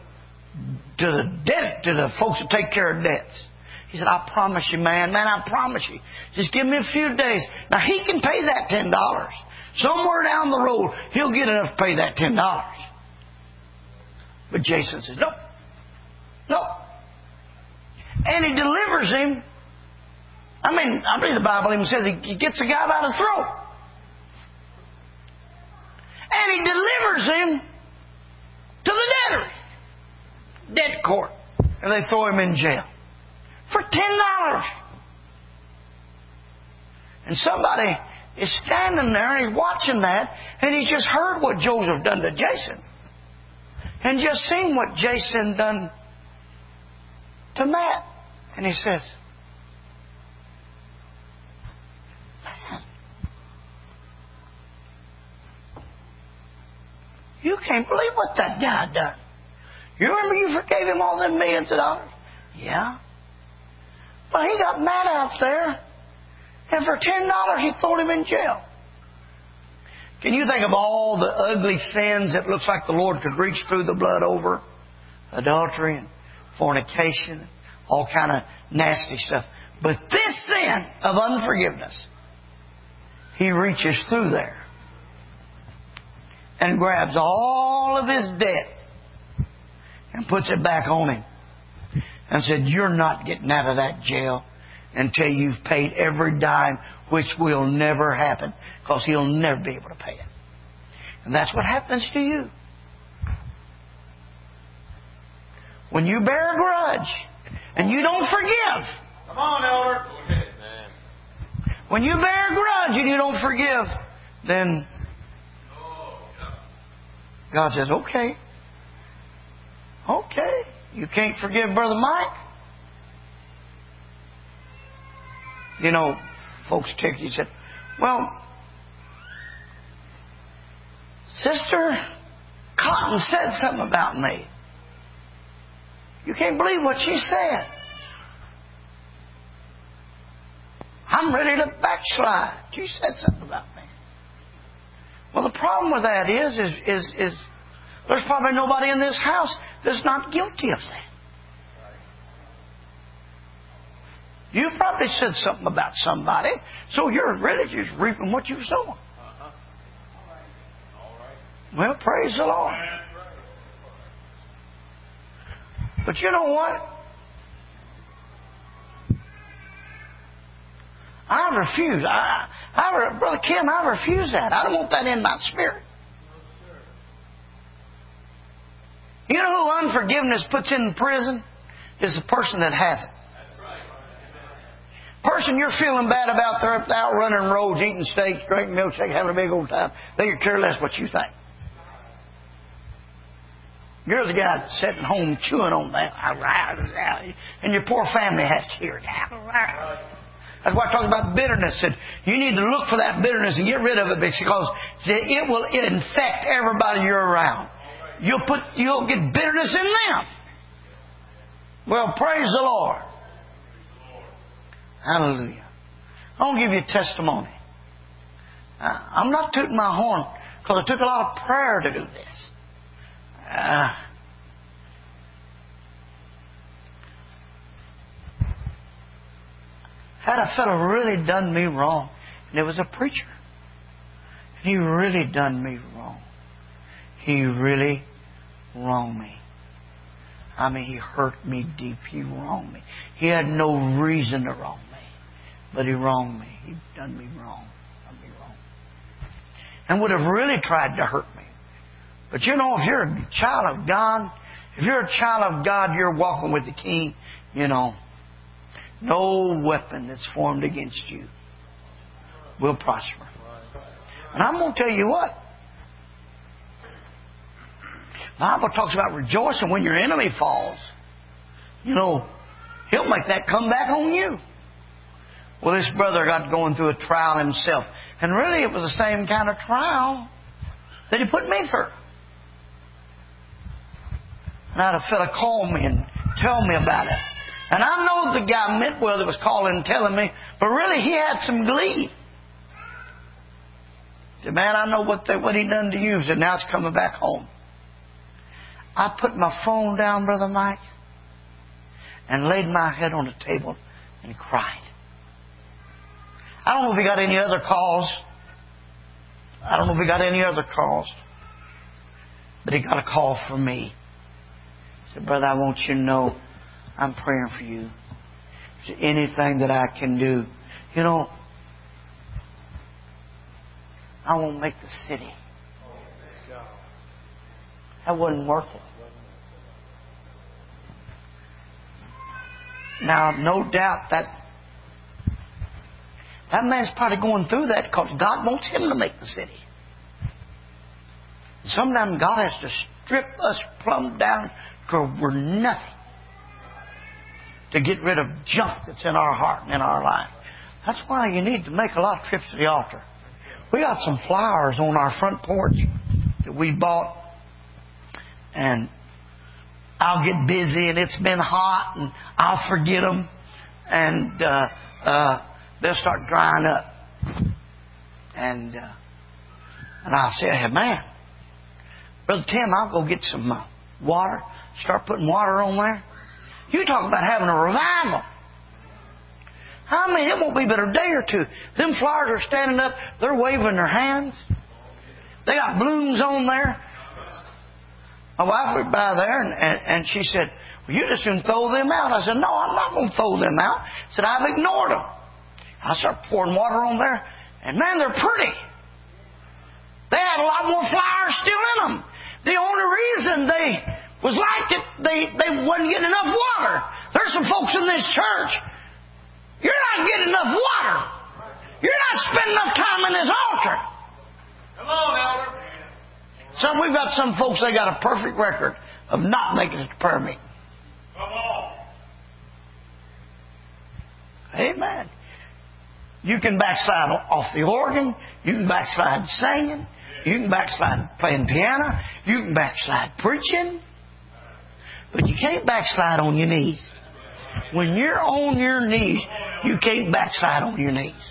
folks that take care of debts." He said, "I promise you, man, I promise you. Just give me a few days." Now, he can pay that $10. Somewhere down the road, he'll get enough to pay that $10. But Jason says, "No. And he delivers him. I believe the Bible even says he gets the guy by the throat. And he delivers him to the debtor. Debt court. And they throw him in jail. For $10. And somebody is standing there and he's watching that, and he's just heard what Joseph done to Jason. And just seen what Jason done to Matt. And he says, "Man, you can't believe what that guy done. You remember you forgave him all them millions of dollars?" "Yeah." "Well, he got Matt out there, and for $10 he threw him in jail." Can you think of all the ugly sins that looks like the Lord could reach through the blood over? Adultery and fornication, all kind of nasty stuff. But this sin of unforgiveness, He reaches through there and grabs all of his debt and puts it back on him and said, "You're not getting out of that jail until you've paid every dime," which will never happen because he'll never be able to pay it. And that's what happens to you. When you bear a grudge and you don't forgive. Come on, Elder. When you bear a grudge and you don't forgive, then God says, okay, you can't forgive Brother Mike. You know, folks ticked. He said, "Well, Sister Cotton said something about me. You can't believe what she said. I'm ready to backslide. She said something about me." Well, the problem with that is there's probably nobody in this house that's not guilty of that. You probably said something about somebody, so you're really just reaping what you sow. Well, praise the Lord. But you know what? I refuse. Brother Kim, I refuse that. I don't want that in my spirit. You know who unforgiveness puts in prison? Is the person that has it. Person you're feeling bad about, they're out running roads, eating steaks, drinking milkshake, having a big old time. They could care less what you think. You're the guy that's sitting home chewing on that. And your poor family has to hear it. That's why I talk about bitterness. That you need to look for that bitterness and get rid of it because it will infect everybody you're around. you'll get bitterness in them. Well, praise the Lord. Hallelujah. I want to give you a testimony. I'm not tooting my horn because it took a lot of prayer to do this. Had a fellow really done me wrong, and it was a preacher. He really done me wrong. He really wronged me. I mean, he hurt me deep. He wronged me. He had no reason to wrong me, but he wronged me. He done me wrong. Done me wrong. And would have really tried to hurt me. But you know, if you're a child of God, you're walking with the King, you know, no weapon that's formed against you will prosper. And I'm going to tell you what. The Bible talks about rejoicing when your enemy falls. You know, he'll make that come back on you. Well, this brother got going through a trial himself. And really it was the same kind of trial that he put me through. And I had a fellow call me and tell me about it. And I know the guy meant well that was calling and telling me, but really he had some glee. He said, man, I know what he done to you. He said, now it's coming back home. I put my phone down, Brother Mike, and laid my head on the table and cried. I don't know if he got any other calls. But he got a call from me. He said, brother, I want you to know I'm praying for you. Is there anything that I can do? You know, I won't make the city. That wasn't worth it. Now, no doubt that man's probably going through that because God wants him to make the city. Sometimes God has to strip us plumb down to we're nothing to get rid of junk that's in our heart and in our life. That's why you need to make a lot of trips to the altar. We got some flowers on our front porch that we bought. And I'll get busy and it's been hot and I'll forget them. And they'll start drying up. And I'll say, hey, man, Brother Tim, I'll go get some water. Start putting water on there. You talk about having a revival. I mean, it won't be but a day or two. Them flowers are standing up. They're waving their hands. They got blooms on there. My wife went by there and she said, well, you just didn't throw them out. I said, no, I'm not going to throw them out. I said, I've ignored them. I started pouring water on there. And man, they're pretty. They had a lot more flowers still in them. The only reason they was like it, they wasn't getting enough water. There's some folks in this church. You're not getting enough water. You're not spending enough time in this altar. Come on, elder. We've got some folks, they got a perfect record of not making it to prayer meeting. Come on. Amen. You can backslide off the organ. You can backslide singing. You can backslide playing piano. You can backslide preaching. But you can't backslide on your knees. When you're on your knees, you can't backslide on your knees.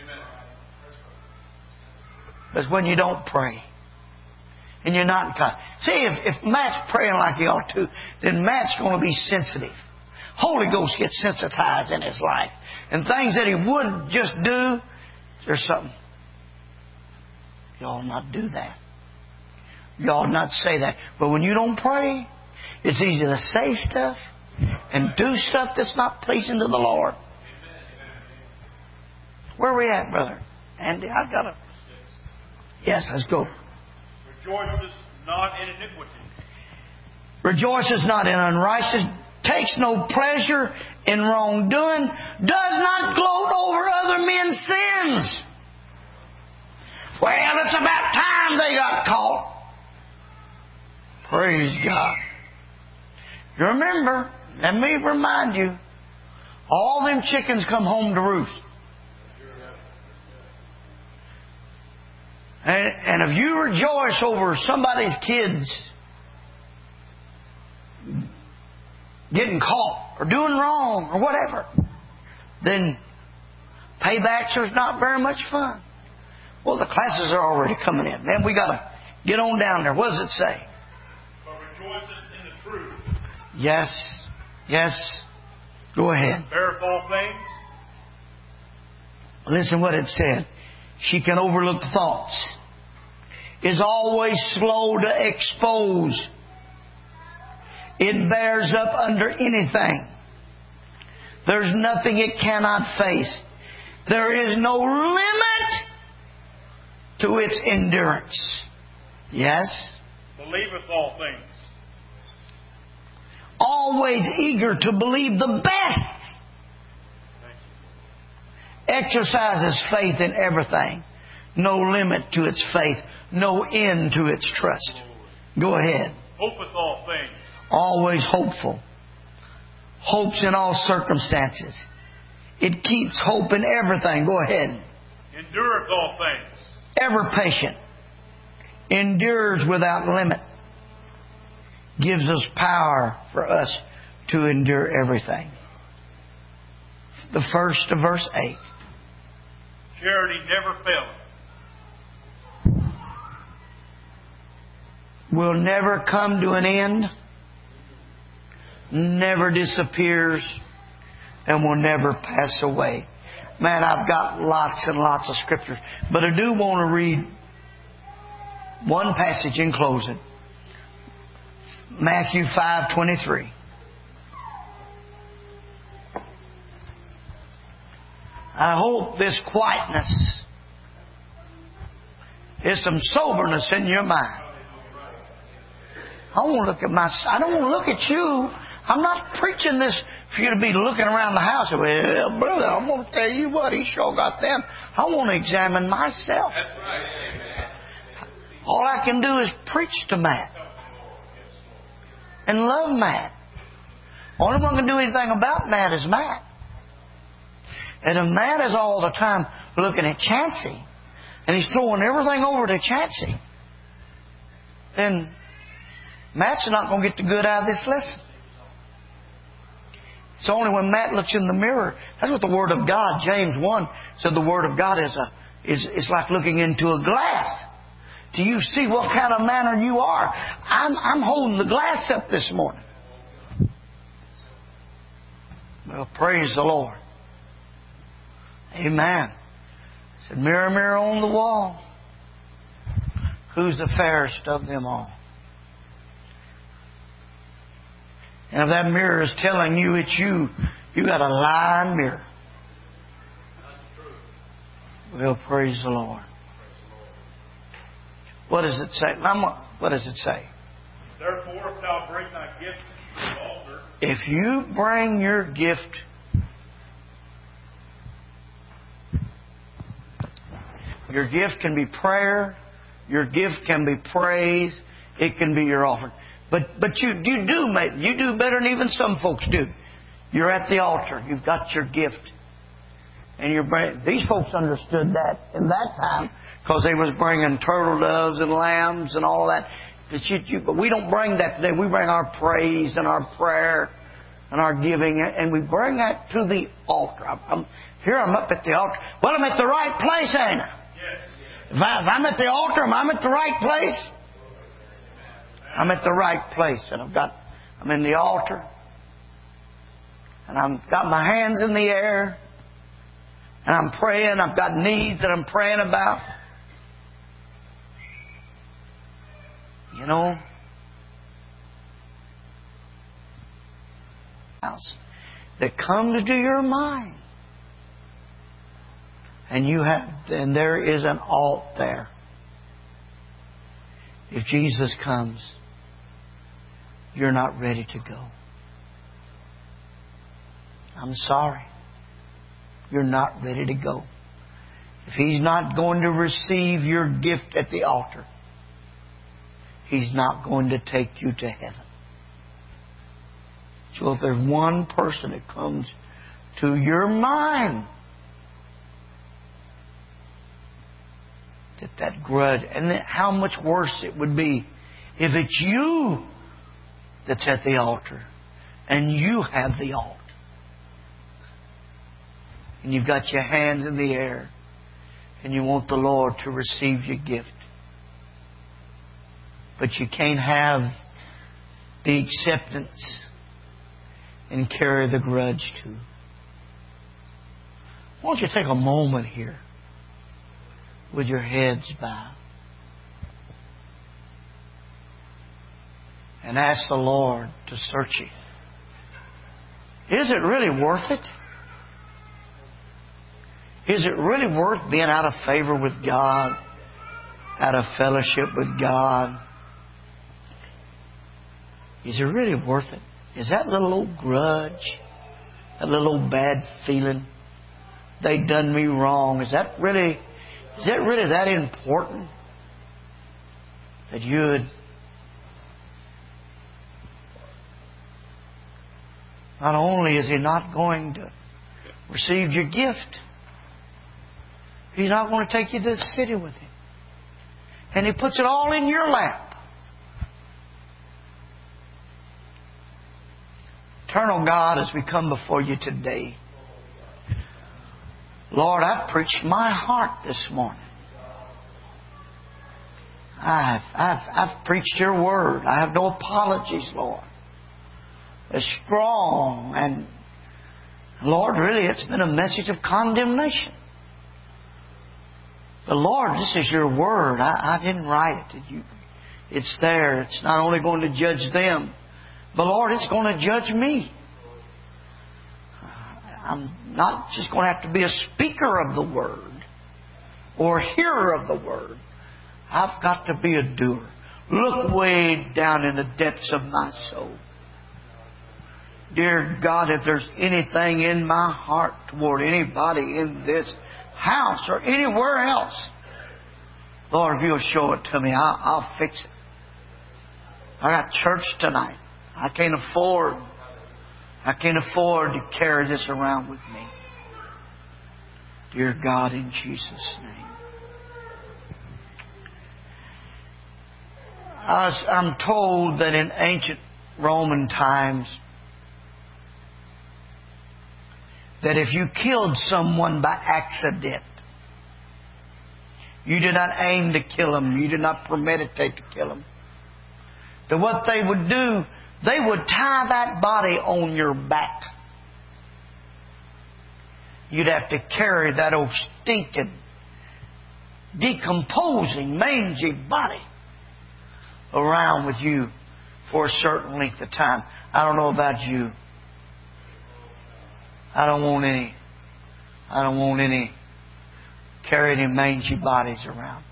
That's when you don't pray. And you're not... See, if Matt's praying like he ought to, then Matt's going to be sensitive. Holy Ghost gets sensitized in his life. And things that he would just do, there's something. You ought not do that. You ought not say that. But when you don't pray, it's easy to say stuff and do stuff that's not pleasing to the Lord. Where are we at, brother? Andy, I got it. Yes, let's go. Rejoices not in iniquity. Rejoices not in unrighteousness. Takes no pleasure in wrongdoing. Does not gloat over other men's sins. Well, it's about time they got caught. Praise God. You remember, let me remind you, all them chickens come home to roost. And if you rejoice over somebody's kids getting caught or doing wrong or whatever, then paybacks are not very much fun. Well, the classes are already coming in. Man, we got to get on down there. What does it say? But rejoice in the truth. Yes. Yes. Go ahead. Beareth all things. Listen what it said. She can overlook thoughts. Is always slow to expose. It bears up under anything. There's nothing it cannot face. There is no limit to its endurance. Yes? Believeth all things. Always eager to believe the best. Exercises faith in everything. No limit to its faith. No end to its trust. Go ahead. Hopeth all things. Always hopeful. Hopes in all circumstances. It keeps hope in everything. Go ahead. Endureth all things. Ever patient. Endures without limit. Gives us power for us to endure everything. The first of verse 8. Charity never faileth. Will never come to an end. Never disappears. And will never pass away. Man, I've got lots and lots of scriptures. But I do want to read one passage in closing. Matthew 5:23. I hope this quietness is some soberness in your mind. I don't want to look at you. I'm not preaching this for you to be looking around the house. Well, brother, I'm going to tell you what, he sure got them. I want to examine myself. All I can do is preach to Matt. And love Matt. Only one can do anything about Matt is Matt. And if Matt is all the time looking at Chancey, and he's throwing everything over to Chancey, then Matt's not going to get the good out of this lesson. It's only when Matt looks in the mirror. That's what the Word of God, James 1, said the Word of God is like looking into a glass. Do you see what kind of manner you are? I'm holding the glass up this morning. Well, praise the Lord. Amen. Said, mirror, mirror on the wall, who's the fairest of them all? And if that mirror is telling you it's you, you got a lying mirror. Well, praise the Lord. What does it say? Mama, what does it say? Therefore, if thou bring thy gift to the altar. If you bring your gift, your gift can be prayer, your gift can be praise, it can be your offering. But you do better than even some folks do. You're at the altar. You've got your gift. And these folks understood that in that time because they was bringing turtle doves and lambs and all that. But we don't bring that today. We bring our praise and our prayer and our giving, and we bring that to the altar. I'm up at the altar. Well, I'm at the right place, ain't I? Yes. If I'm at the altar, I'm at the right place. I'm at the right place, and I'm in the altar, and I've got my hands in the air, and I'm praying. I've got needs that I'm praying about. You know, that comes to your mind, and there is an alt there. If Jesus comes, you're not ready to go. I'm sorry. You're not ready to go. If He's not going to receive your gift at the altar, He's not going to take you to heaven. So if there's one person that comes to your mind, that grudge, and then how much worse it would be if it's you that's at the altar. And you have the altar. And you've got your hands in the air. And you want the Lord to receive your gift. But you can't have the acceptance and carry the grudge too. Why don't you take a moment here with your heads bowed and ask the Lord to search you. Is it really worth it? Is it really worth being out of favor with God, out of fellowship with God? Is it really worth it? Is that little old grudge, that little old bad feeling, they done me wrong, is that really that important that you'd not only is He not going to receive your gift, He's not going to take you to the city with Him. And He puts it all in your lap. Eternal God, as we come before you today, Lord, I've preached my heart this morning. I've preached your word. I have no apologies, Lord. It's strong, and Lord, really it's been a message of condemnation. But Lord, this is your word. I didn't write it. It's there. It's not only going to judge them, but Lord, it's going to judge me. I'm not just going to have to be a speaker of the Word or a hearer of the Word. I've got to be a doer. Look way down in the depths of my soul. Dear God, if there's anything in my heart toward anybody in this house or anywhere else, Lord, if you'll show it to me, I'll fix it. I got church tonight. I can't afford to carry this around with me. Dear God, in Jesus' name. I'm told that in ancient Roman times, that if you killed someone by accident, you did not aim to kill him, you did not premeditate to kill him, that what they would do, they would tie that body on your back. You'd have to carry that old stinking, decomposing, mangy body around with you for a certain length of time. I don't know about you. I don't want any carry any mangy bodies around.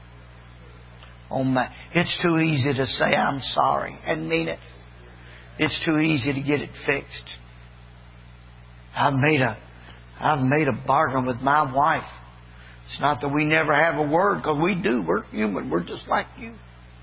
It's too easy to say I'm sorry and mean it. It's too easy to get it fixed. I've made a bargain with my wife. It's not that we never have a word, because we do. We're human. We're just like you.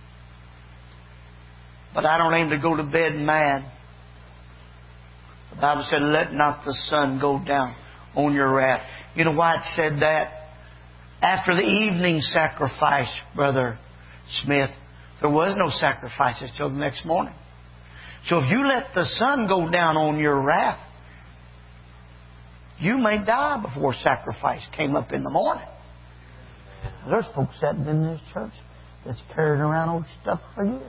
But I don't aim to go to bed mad. The Bible said, let not the sun go down on your wrath. You know why it said that? After the evening sacrifice, Brother Smith, there was no sacrifices till the next morning. So if you let the sun go down on your wrath, you may die before sacrifice came up in the morning. There's folks sitting in this church that's carrying around old stuff for years.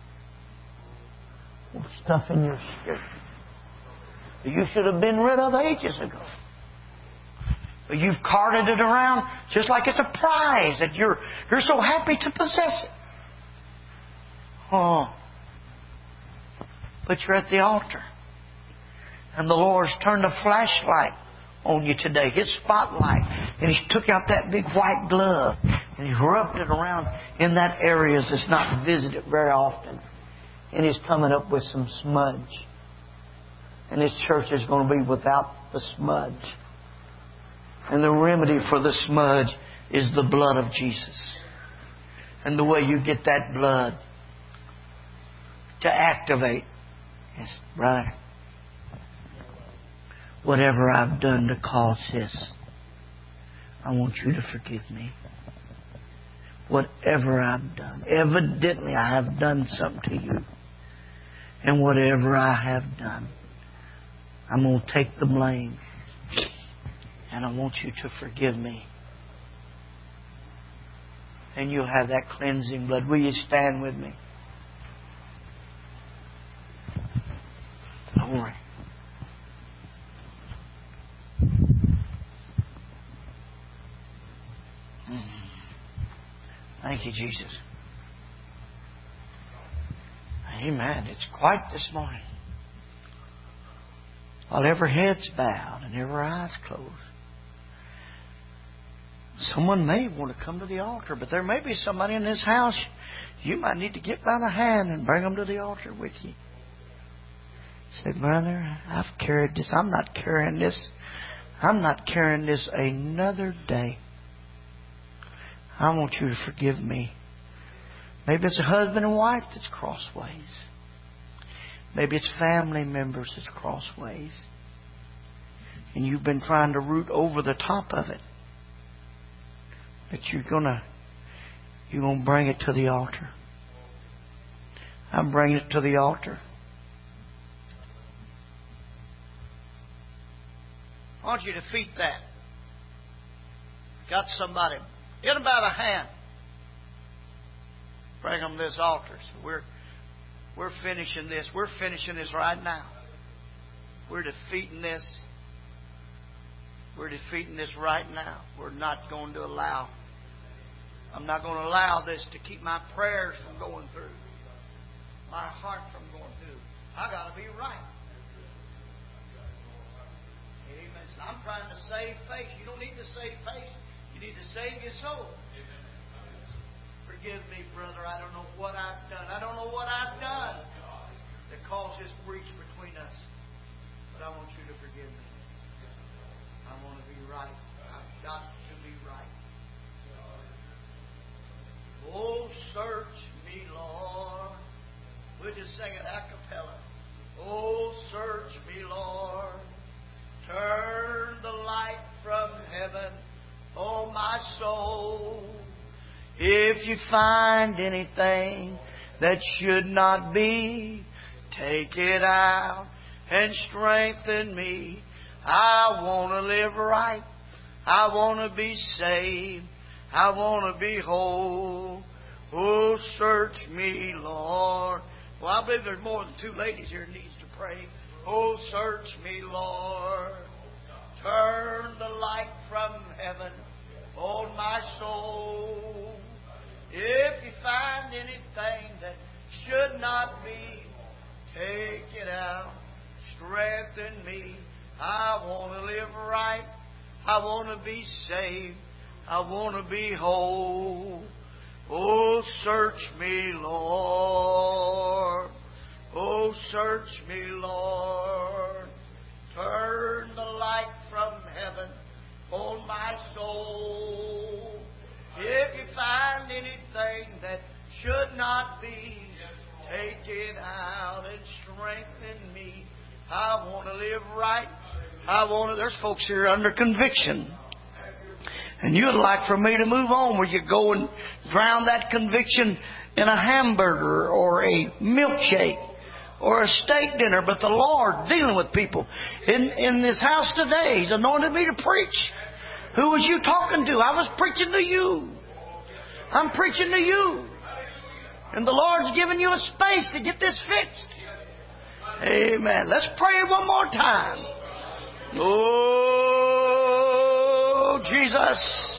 Old stuff in your spirit that you should have been rid of ages ago. But you've carted it around just like it's a prize that you're so happy to possess it. Oh. But you're at the altar. And the Lord's turned a flashlight on you today, His spotlight. And He's took out that big white glove and He's rubbed it around in that area that's not visited very often. And He's coming up with some smudge. And His church is going to be without the smudge. And the remedy for the smudge is the blood of Jesus. And the way you get that blood to activate is, brother, whatever I've done to cause this, I want you to forgive me. Whatever I've done. Evidently I have done something to you. And whatever I have done, I'm going to take the blame. And I want you to forgive me. And you'll have that cleansing blood. Will you stand with me? Glory. Thank you, Jesus. Amen. It's quiet this morning. While every head's bowed and every eye's closed. Someone may want to come to the altar, but there may be somebody in this house you might need to get by the hand and bring them to the altar with you. Say, brother, I've carried this. I'm not carrying this. I'm not carrying this another day. I want you to forgive me. Maybe it's a husband and wife that's crossways. Maybe it's family members that's crossways. And you've been trying to root over the top of it. But you're gonna bring it to the altar. I'm bringing it to the altar. I want you to defeat that. Got somebody. Get them by the hand. Bring them to this altar. So we're finishing this. We're finishing this right now. We're defeating this. We're defeating this right now. We're not going to allow. I'm not going to allow this to keep my prayers from going through. My heart from going through. I got to be right. Amen. I'm trying to save face. You don't need to save face. You need to save your soul. Forgive me, brother. I don't know what I've done. I don't know what I've done that caused this breach between us. But I want you to forgive me. I want to be right. I've got to be right. Oh, search me, Lord. We'll just sing it a cappella. Oh, search me, Lord. Turn the light from heaven, oh my soul. If you find anything that should not be, take it out and strengthen me. I want to live right. I want to be saved. I want to be whole. Oh, search me, Lord. Well, I believe there's more than two ladies here who needs to pray. Oh, search me, Lord. Turn the light from heaven on my soul. If you find anything that should not be, take it out. Strengthen me. I want to live right. I want to be saved. I want to be whole. Oh, search me, Lord. Oh, search me, Lord. Turn the light from heaven on my soul. If you find anything that should not be, take it out and strengthen me. I want to live right. There's folks here under conviction. And you'd like for me to move on where you go and drown that conviction in a hamburger or a milkshake or a steak dinner. But the Lord dealing with people in this house today, He's anointed me to preach. Who was you talking to? I was preaching to you. I'm preaching to you. And the Lord's given you a space to get this fixed. Amen. Let's pray one more time. Oh, Jesus.